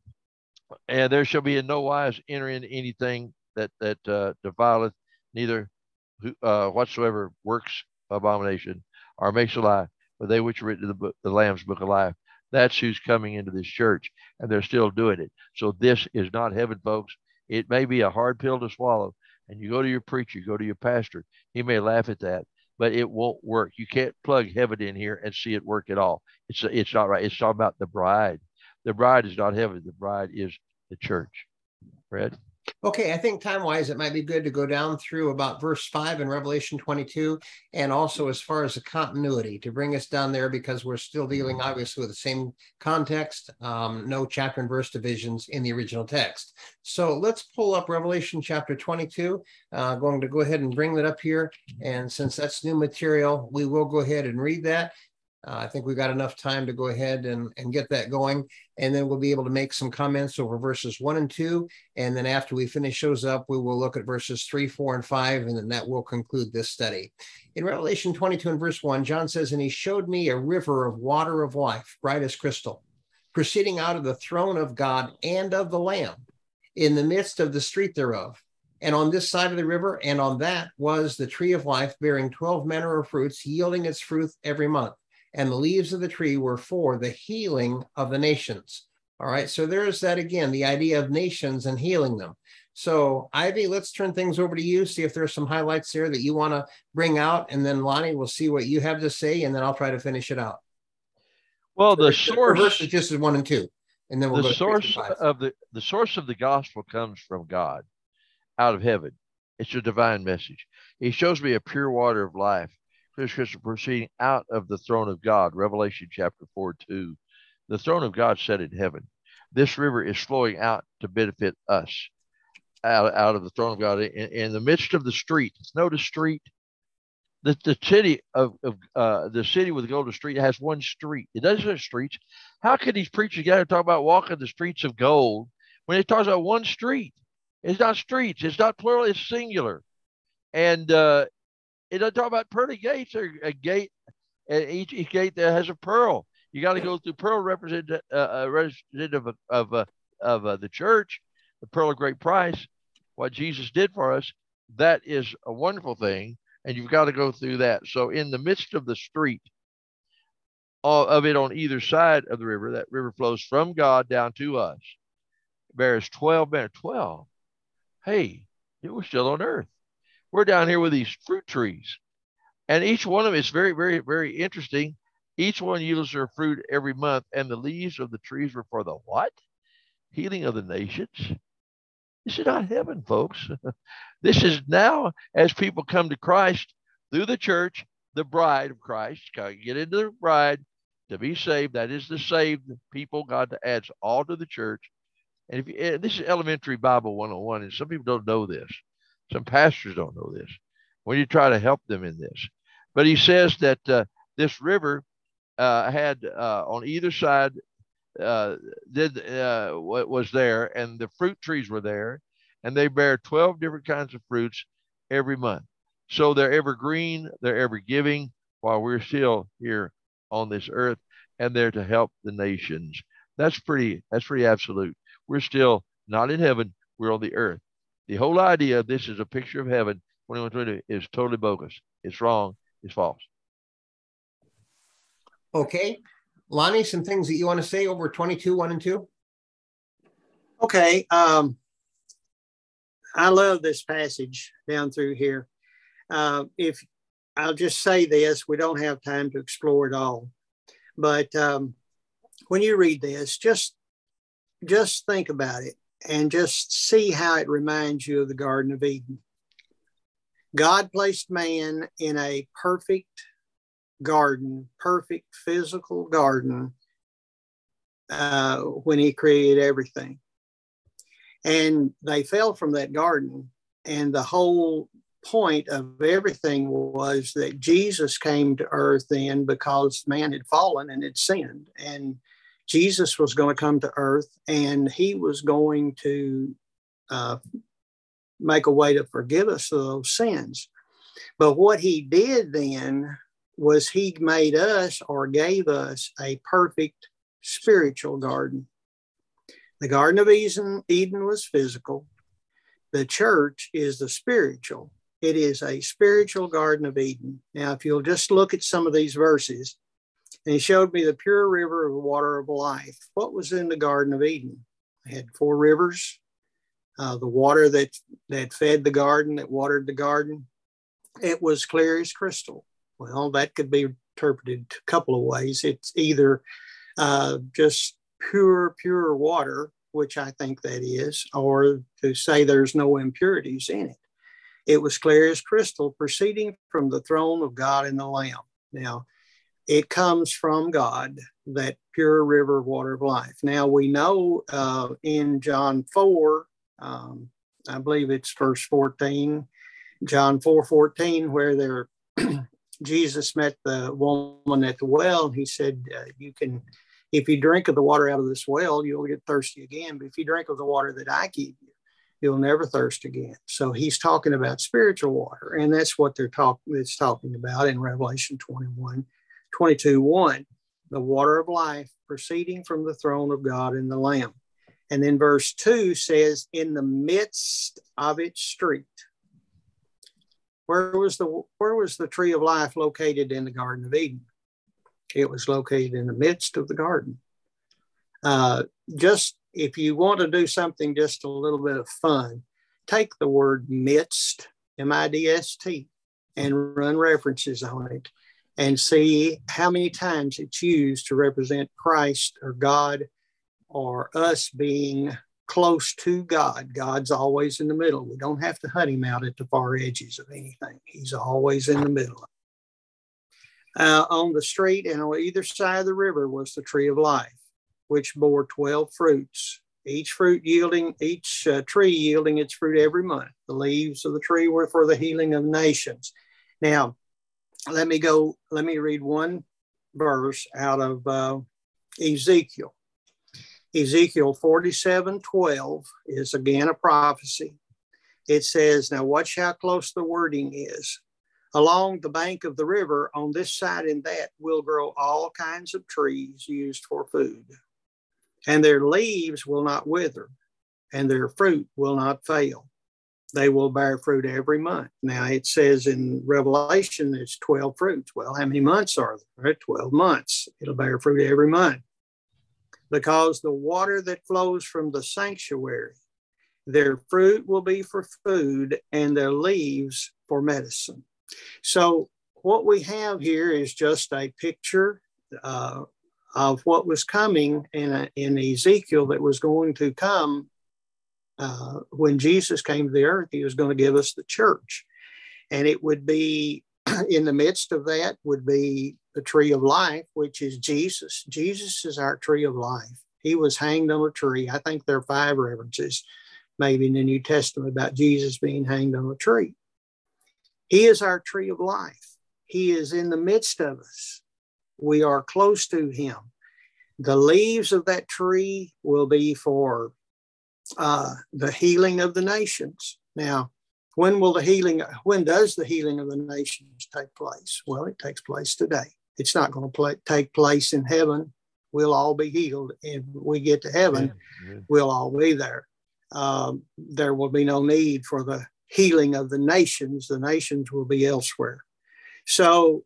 and there shall be in no wise enter in anything that that uh, defileth, neither uh, whatsoever works abomination or makes a lie, but they which are written in the book, the Lamb's book of life. That's who's coming into this church, and they're still doing it. So this is not heaven, folks. It may be a hard pill to swallow, and you go to your preacher, you go to your pastor, he may laugh at that, but it won't work. You can't plug heaven in here and see it work at all. It's it's not right. It's talking about the bride. The bride is not heaven. The bride is the church. Fred? Okay, I think time-wise, it might be good to go down through about verse five in Revelation twenty-two, and also as far as the continuity, to bring us down there, because we're still dealing, obviously, with the same context, um, no chapter and verse divisions in the original text. So let's pull up Revelation chapter twenty-two. Uh, going to go ahead and bring that up here, and since that's new material, we will go ahead and read that. Uh, I think we've got enough time to go ahead and, and get that going, and then we'll be able to make some comments over verses one and two. And then after we finish those up, we will look at verses three, four, and five, and then that will conclude this study. In Revelation twenty-two and verse one, John says, "And he showed me a river of water of life, bright as crystal, proceeding out of the throne of God and of the Lamb, in the midst of the street thereof. And on this side of the river and on that was the tree of life, bearing twelve manner of fruits, yielding its fruit every month. And the leaves of the tree were for the healing of the nations." All right, so there's that again, the idea of nations and healing them. So Ivy, let's turn things over to you, see if there's some highlights there that you want to bring out, and then Lonnie, we'll see what you have to say, and then I'll try to finish it out. Well, the so source verses just is one and two, and then we'll the go source to of the the source of the gospel comes from God, out of heaven. It's a divine message. He shows me a pure water of life, proceeding out of the throne of God, Revelation chapter four, two. The throne of God set in heaven. This river is flowing out to benefit us, out, out of the throne of God, in, in the midst of the street. Notice street. The, the city of, of uh, the city with the golden street has one street. It doesn't have streets. How could these preachers get to talk about walking the streets of gold when it talks about one street? It's not streets. It's not plural. It's singular. And uh, it doesn't talk about pearly gates or a gate. Each, each gate there has a pearl. You got to go through pearl representative, uh, representative of of, uh, of uh, the church, the pearl of great price. What Jesus did for us, that is a wonderful thing, and you've got to go through that. So in the midst of the street, all of it on either side of the river, that river flows from God down to us. Bears twelve men. twelve. Hey, we're still on earth. We're down here with these fruit trees, and each one of them is very, very, very interesting. Each one yields their fruit every month, and the leaves of the trees were for the what? Healing of the nations. This is not heaven, folks. This is now, as people come to Christ through the church, the bride of Christ, get into the bride to be saved. That is the saved people. God adds all to the church. And if you, this is elementary Bible one oh one, and some people don't know this. Some pastors don't know this. When you try to help them in this. But he says that uh, this river uh, had uh, on either side uh, did uh, what was there, and the fruit trees were there, and they bear twelve different kinds of fruits every month. So they're ever green, they're ever giving while we're still here on this earth, and they're to help the nations. That's pretty, that's pretty absolute. We're still not in heaven, we're on the earth. The whole idea of this is a picture of heaven, twenty-one twenty, is totally bogus. It's wrong, it's false. Okay. Lonnie, some things that you want to say over twenty-two, one and two? Okay. Um, I love this passage down through here. Uh, if I'll just say this, we don't have time to explore it all. But um, when you read this, just, just think about it and just see how it reminds you of the Garden of Eden. God placed man in a perfect garden, perfect physical garden, uh, when he created everything. And they fell from that garden. And the whole point of everything was that Jesus came to earth then because man had fallen and had sinned. And Jesus was going to come to earth, and he was going to uh, make a way to forgive us of those sins. But what he did then was he made us or gave us a perfect spiritual garden. The Garden of Eden, Eden was physical. The church is the spiritual. It is a spiritual Garden of Eden. Now, if you'll just look at some of these verses, and he showed me the pure river of the water of life. What was in the Garden of Eden? It had four rivers. Uh, the water that, that fed the garden, that watered the garden, it was clear as crystal. Well, that could be interpreted a couple of ways. It's either uh, just pure, pure water, which I think that is, or to say there's no impurities in it. It was clear as crystal, proceeding from the throne of God and the Lamb. Now, it comes from God, that pure river of water of life. Now, we know uh, in John four, um, I believe it's verse fourteen, John four fourteen, where there Jesus met the woman at the well. He said, uh, you can, if you drink of the water out of this well, you'll get thirsty again. But if you drink of the water that I give you, you'll never thirst again. So he's talking about spiritual water. And that's what they're talking, it's talking about in Revelation twenty-one, twenty-two, one, the water of life proceeding from the throne of God and the Lamb. And then verse two says, in the midst of its street. Where was the where was the tree of life located in the Garden of Eden? It was located in the midst of the garden. Uh, just if you want to do something just a little bit of fun, take the word midst, M I D S T, and run references on it and see how many times it's used to represent Christ or God or us being close to God. God's always in the middle. We don't have to hunt him out at the far edges of anything. He's always in the middle. Uh, on the street and on either side of the river was the tree of life, which bore twelve fruits, each fruit yielding, each uh, tree yielding its fruit every month. The leaves of the tree were for the healing of nations. Now, let me go, let me read one verse out of uh, Ezekiel. Ezekiel forty-seven twelve is again a prophecy. It says, now watch how close the wording is. Along the bank of the river on this side and that will grow all kinds of trees used for food. And their leaves will not wither, and their fruit will not fail. They will bear fruit every month. Now it says in Revelation, there's twelve fruits. Well, how many months are there? twelve months. It'll bear fruit every month. Because the water that flows from the sanctuary, their fruit will be for food and their leaves for medicine. So what we have here is just a picture uh, of what was coming in, a, in Ezekiel that was going to come uh, when Jesus came to the earth. He was going to give us the church. And it would be, in the midst of that would be the tree of life, which is Jesus. Jesus is our tree of life. He was hanged on a tree. I think there are five references maybe in the New Testament about Jesus being hanged on a tree. He is our tree of life. He is in the midst of us. We are close to him. The leaves of that tree will be for uh, the healing of the nations. Now, when will the healing, when does the healing of the nations take place? Well, it takes place today. It's not going to play, take place in heaven. We'll all be healed. If we get to heaven, yeah, yeah. We'll all be there. Um, there will be no need for the healing of the nations. The nations will be elsewhere. So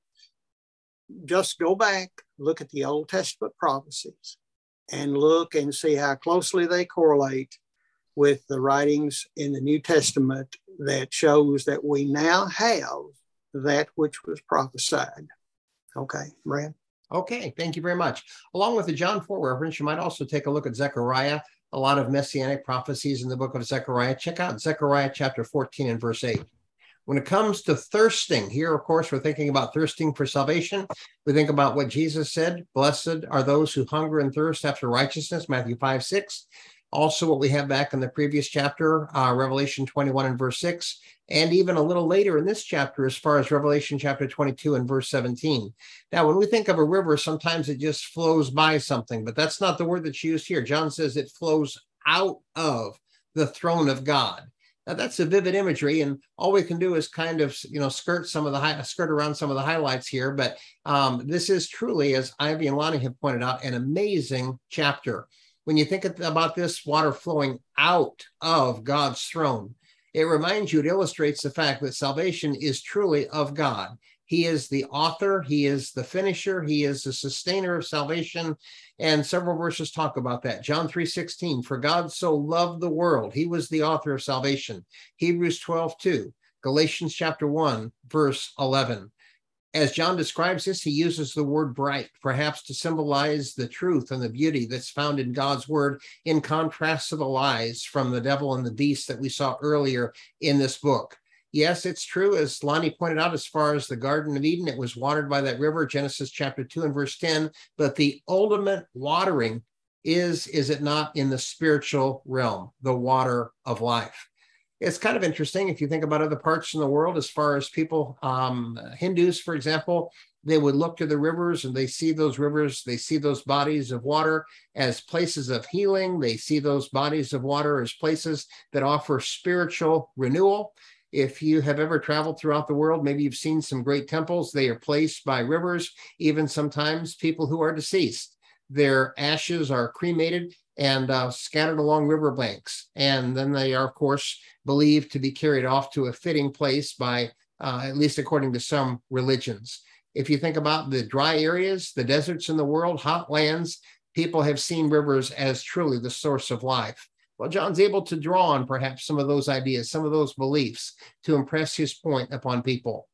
just go back, look at the Old Testament prophecies, and look and see how closely they correlate with the writings in the New Testament that shows that we now have that which was prophesied. Okay, Brad? Okay, thank you very much. Along with the John four reference, you might also take a look at Zechariah, a lot of messianic prophecies in the book of Zechariah. Check out Zechariah chapter fourteen and verse eight. When it comes to thirsting, here, of course, we're thinking about thirsting for salvation. We think about what Jesus said, blessed are those who hunger and thirst after righteousness, Matthew five, six. Also what we have back in the previous chapter, uh, Revelation twenty-one and verse six, and even a little later in this chapter as far as Revelation chapter twenty-two and verse seventeen. Now, when we think of a river, sometimes it just flows by something, but that's not the word that's used here. John says it flows out of the throne of God. Now that's a vivid imagery, and all we can do is kind of, you know, skirt some of the high, skirt around some of the highlights here. But um, this is truly, as Ivy and Lonnie have pointed out, an amazing chapter. When you think about this water flowing out of God's throne, it reminds you, it illustrates the fact that salvation is truly of God. He is the author, he is the finisher, he is the sustainer of salvation. And several verses talk about that. John three sixteen, for God so loved the world. He was the author of salvation. Hebrews twelve two, Galatians chapter one, verse eleven. As John describes this, he uses the word bright, perhaps to symbolize the truth and the beauty that's found in God's word, in contrast to the lies from the devil and the beast that we saw earlier in this book. Yes, it's true, as Lonnie pointed out, as far as the Garden of Eden, it was watered by that river, Genesis chapter two and verse ten, but the ultimate watering is, is it not, in the spiritual realm, the water of life. It's kind of interesting if you think about other parts in the world, as far as people, um, Hindus, for example, they would look to the rivers and they see those rivers, they see those bodies of water as places of healing. They see those bodies of water as places that offer spiritual renewal. If you have ever traveled throughout the world, maybe you've seen some great temples. They are placed by rivers, even sometimes people who are deceased. Their ashes are cremated and uh, scattered along river banks. And then they are, of course, believed to be carried off to a fitting place by, uh, at least according to some religions. If you think about the dry areas, the deserts in the world, hot lands, people have seen rivers as truly the source of life. Well, John's able to draw on perhaps some of those ideas, some of those beliefs to impress his point upon people.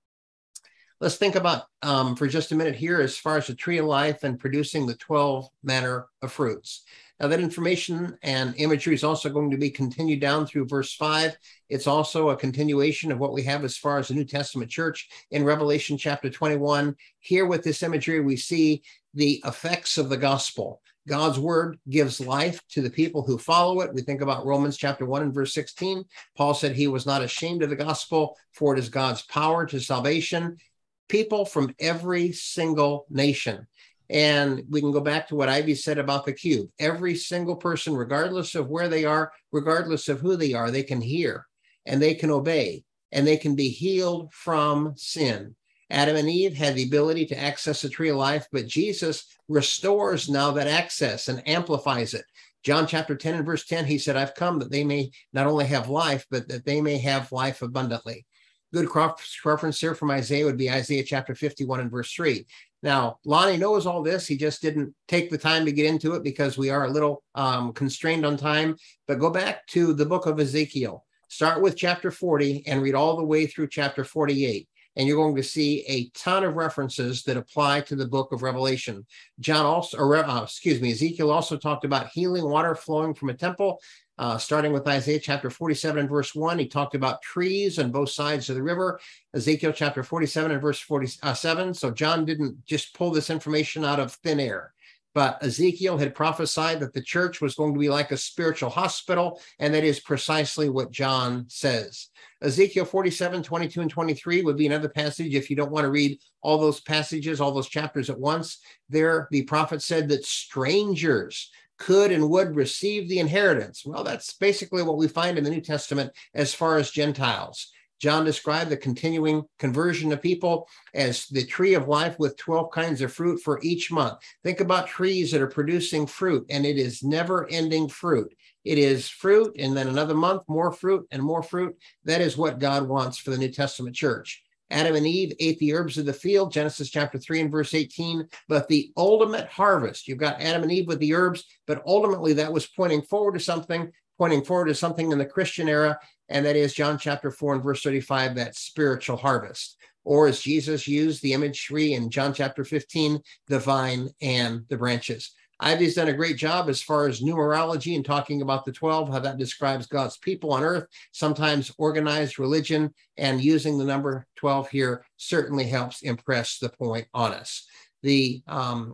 Let's think about um, for just a minute here as far as the tree of life and producing the twelve manner of fruits. Now that information and imagery is also going to be continued down through verse five. It's also a continuation of what we have as far as the New Testament church in Revelation chapter twenty-one. Here with this imagery, we see the effects of the gospel. God's word gives life to the people who follow it. We think about Romans chapter one and verse sixteen. Paul said he was not ashamed of the gospel, for it is God's power to salvation. People from every single nation. And we can go back to what Ivy said about the cube. Every single person, regardless of where they are, regardless of who they are, they can hear and they can obey and they can be healed from sin. Adam and Eve had the ability to access the tree of life, but Jesus restores now that access and amplifies it. John chapter ten and verse ten, he said, I've come that they may not only have life, but that they may have life abundantly. Good reference here from Isaiah would be Isaiah chapter fifty-one and verse three. Now, Lonnie knows all this. He just didn't take the time to get into it because we are a little um, constrained on time. But go back to the book of Ezekiel. Start with chapter forty and read all the way through chapter forty-eight. And you're going to see a ton of references that apply to the book of Revelation. John also, or uh, excuse me, Ezekiel also talked about healing water flowing from a temple. Uh, starting with Isaiah chapter forty-seven and verse one, he talked about trees on both sides of the river. Ezekiel chapter forty-seven and verse forty-seven. So John didn't just pull this information out of thin air, but Ezekiel had prophesied that the church was going to be like a spiritual hospital, and that is precisely what John says. Ezekiel forty-seven, twenty-two, and twenty-three would be another passage if you don't want to read all those passages, all those chapters at once. There, the prophet said that strangers could and would receive the inheritance. Well, that's basically what we find in the New Testament as far as Gentiles. John described the continuing conversion of people as the tree of life with twelve kinds of fruit for each month. Think about trees that are producing fruit, and it is never-ending fruit. It is fruit, and then another month, more fruit and more fruit. That is what God wants for the New Testament church. Adam and Eve ate the herbs of the field, Genesis chapter three and verse eighteen, but the ultimate harvest, you've got Adam and Eve with the herbs, but ultimately that was pointing forward to something, pointing forward to something in the Christian era, and that is John chapter four and verse thirty-five, that spiritual harvest. Or as Jesus used the imagery in John chapter fifteen, the vine and the branches. Ivy's done a great job as far as numerology and talking about the twelve, how that describes God's people on earth, sometimes organized religion, and using the number twelve here certainly helps impress the point on us. The um,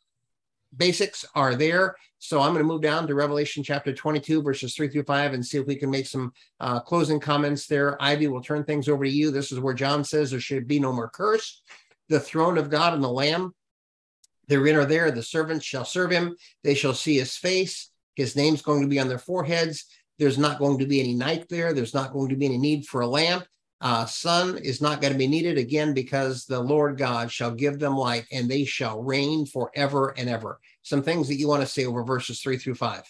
basics are there. So I'm going to move down to Revelation chapter twenty-two, verses three through five, and see if we can make some uh, closing comments there. Ivy, will turn things over to you. This is where John says there should be no more curse. The throne of God and the Lamb, therein or there, the servants shall serve him. They shall see his face. His name's going to be on their foreheads. There's not going to be any night there. There's not going to be any need for a lamp. Uh, sun is not going to be needed again, because the Lord God shall give them light, and they shall reign forever and ever. Some things that you want to say over verses three through five.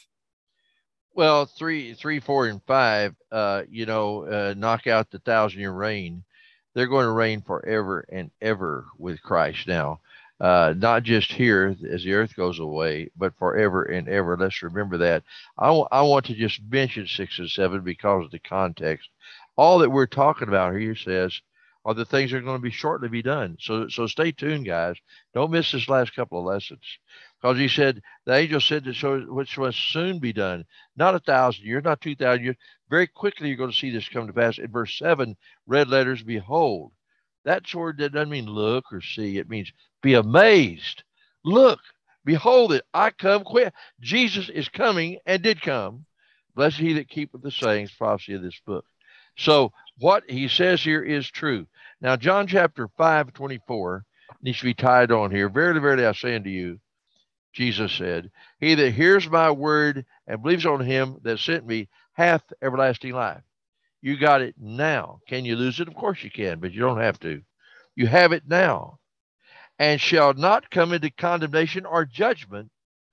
Well, three, three, four, and five, uh, you know, uh, knock out the thousand year reign. They're going to reign forever and ever with Christ now. Uh, not just here as the earth goes away, but forever and ever. Let's remember that. I, w- I want to just mention six and seven because of the context. All that we're talking about here says are the things that are going to be shortly be done. So, so stay tuned, guys. Don't miss this last couple of lessons, because he said, the angel said that so which must soon be done, not a thousand years, not two thousand years. Very quickly, you're going to see this come to pass. In verse seven, red letters, behold. That word that doesn't mean look or see. It means be amazed. Look, behold it. I come quick. Jesus is coming and did come. Blessed he that keepeth the sayings, prophecy of this book. So what he says here is true. Now, John chapter five, twenty-four needs to be tied on here. Verily, verily, I say unto you, Jesus said, he that hears my word and believes on him that sent me hath everlasting life. You got it now. Can you lose it? Of course you can, but you don't have to. You have it now. And shall not come into condemnation or judgment,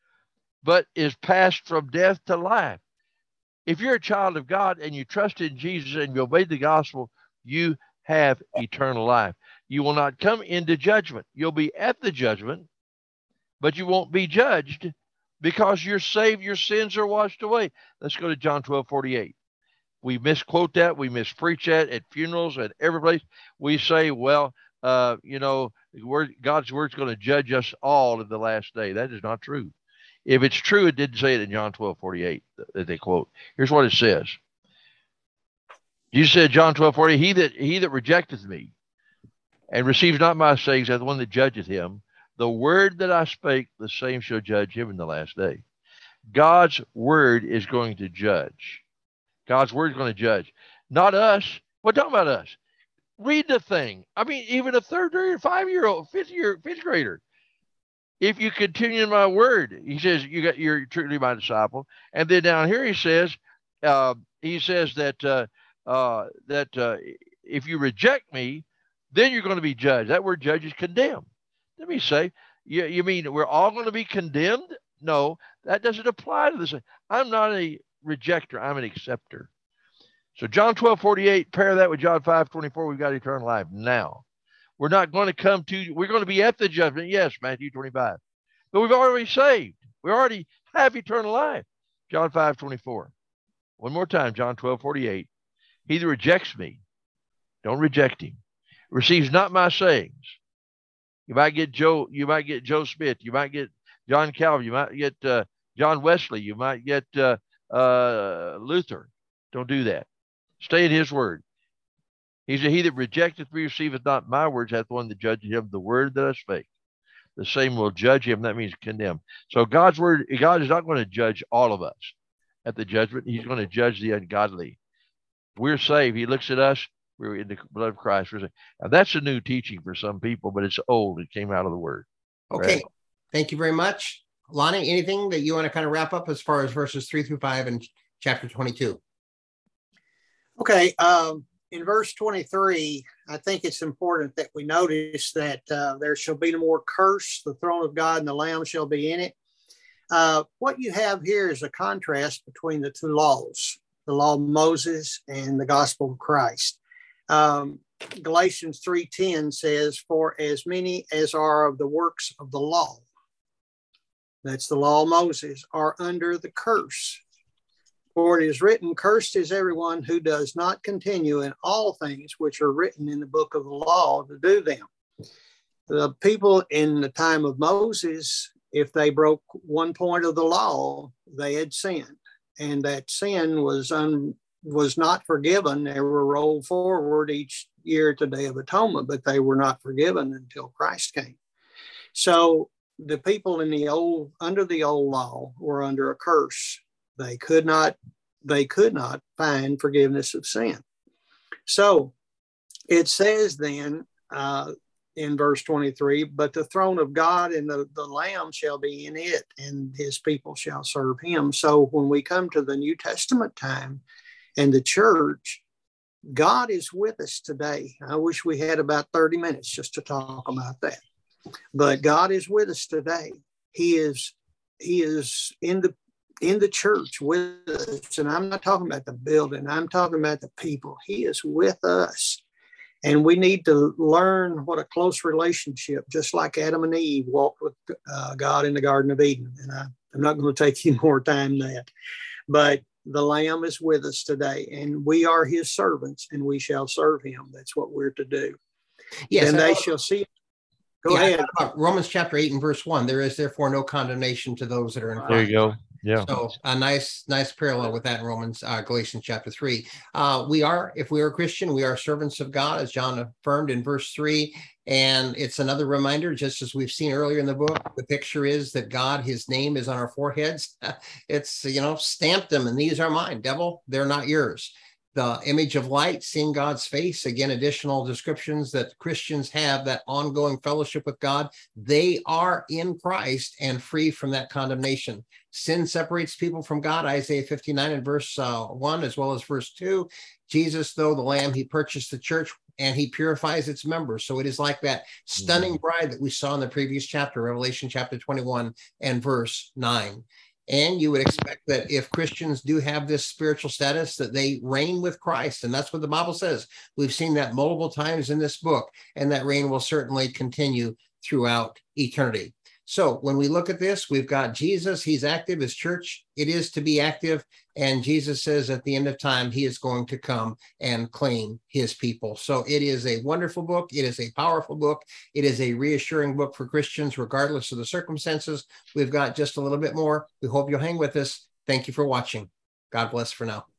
but is passed from death to life. If you're a child of God and you trust in Jesus and you obey the gospel, you have eternal life. You will not come into judgment. You'll be at the judgment, but you won't be judged, because you're saved, your sins are washed away. Let's go to John twelve, forty-eight. We misquote that. We mispreach that at funerals, at every place. We say, well, uh, you know, word, God's word's going to judge us all in the last day. That is not true. If it's true, it didn't say it in John twelve, forty-eight that they quote. Here's what it says. You said, John twelve, forty, he that, he that rejecteth me and receives not my sayings hath the one that judgeth him. The word that I spake, the same shall judge him in the last day. God's word is going to judge. God's word is going to judge. Not us. We're talking about us. Read the thing. I mean, even a third grader, five-year-old, fifth-year, fifth grader. If you continue in my word, he says, you got, you're truly my disciple. And then down here he says, uh, he says that uh, uh, that uh, if you reject me, then you're going to be judged. That word judge is condemned. Let me say, you, you mean we're all going to be condemned? No, that doesn't apply to this. I'm not a rejecter. I'm an acceptor. So John twelve, forty-eight, pair that with John five, twenty-four, we've got eternal life now. We're not going to come to, we're going to be at the judgment. Yes, Matthew twenty-five. But we've already saved. We already have eternal life. John five, twenty-four. One more time, John twelve, forty-eight. He that rejects me, don't reject him, receives not my sayings. You might get Joe, you might get Joe Smith, you might get John Calvin, you might get uh, John Wesley, you might get uh, uh, Luther. Don't do that. Stay in his word. He said, he that rejecteth me receiveth not my words, hath one that judgeth him, the word that I spake. The same will judge him. That means condemn. So God's word, God is not going to judge all of us at the judgment. He's going to judge the ungodly. We're saved. He looks at us. We're in the blood of Christ. Now, that's a new teaching for some people, but it's old. It came out of the word. Okay. Right? Thank you very much. Lonnie, anything that you want to kind of wrap up as far as verses three through five and chapter twenty-two? Okay. Um, in verse twenty-three, I think it's important that we notice that uh, there shall be no more curse. The throne of God and the Lamb shall be in it. Uh, what you have here is a contrast between the two laws, the law of Moses and the gospel of Christ. Um, Galatians three ten says, for as many as are of the works of the law, that's the law of Moses, are under the curse. For it is written, cursed is everyone who does not continue in all things which are written in the book of the law to do them. The people in the time of Moses, if they broke one point of the law, they had sinned. And that sin was un, was not forgiven. They were rolled forward each year to Day of Atonement, but they were not forgiven until Christ came. So the people in the old, under the old law, were under a curse. They could not, they could not find forgiveness of sin. So it says then, uh, in verse twenty-three, but the throne of God and the, the Lamb shall be in it, and his people shall serve him. So when we come to the New Testament time and the church, God is with us today. I wish we had about thirty minutes just to talk about that. But God is with us today. He is, he is in the in the church with us. And I'm not talking about the building. I'm talking about the people. He is with us. And we need to learn what a close relationship, just like Adam and Eve walked with uh, God in the Garden of Eden. And I, I'm not going to take any more time than that. But the Lamb is with us today, and we are his servants, and we shall serve him. That's what we're to do. Yes, and they thought, shall see. Go yeah, ahead. Romans chapter eight and verse one. There is therefore no condemnation to those that are in Christ. There you go. Yeah. So a nice, nice parallel with that in Romans, uh, Galatians chapter three. Uh, we are, if we are a Christian, we are servants of God, as John affirmed in verse three. And it's another reminder, just as we've seen earlier in the book, the picture is that God, his name is on our foreheads. It's, you know, stamp them, and these are mine. Devil, they're not yours. The image of light, seeing God's face, again, additional descriptions that Christians have, that ongoing fellowship with God. They are in Christ and free from that condemnation. Sin separates people from God, Isaiah fifty-nine and verse uh, one, as well as verse two. Jesus, though the Lamb, he purchased the church and he purifies its members. So it is like that stunning bride that we saw in the previous chapter, Revelation chapter twenty-one and verse nine. And you would expect that if Christians do have this spiritual status, that they reign with Christ. And that's what the Bible says. We've seen that multiple times in this book, and that reign will certainly continue throughout eternity. So when we look at this, we've got Jesus, he's active, his church, it is to be active. And Jesus says at the end of time, he is going to come and claim his people. So it is a wonderful book. It is a powerful book. It is a reassuring book for Christians, regardless of the circumstances. We've got just a little bit more. We hope you'll hang with us. Thank you for watching. God bless for now.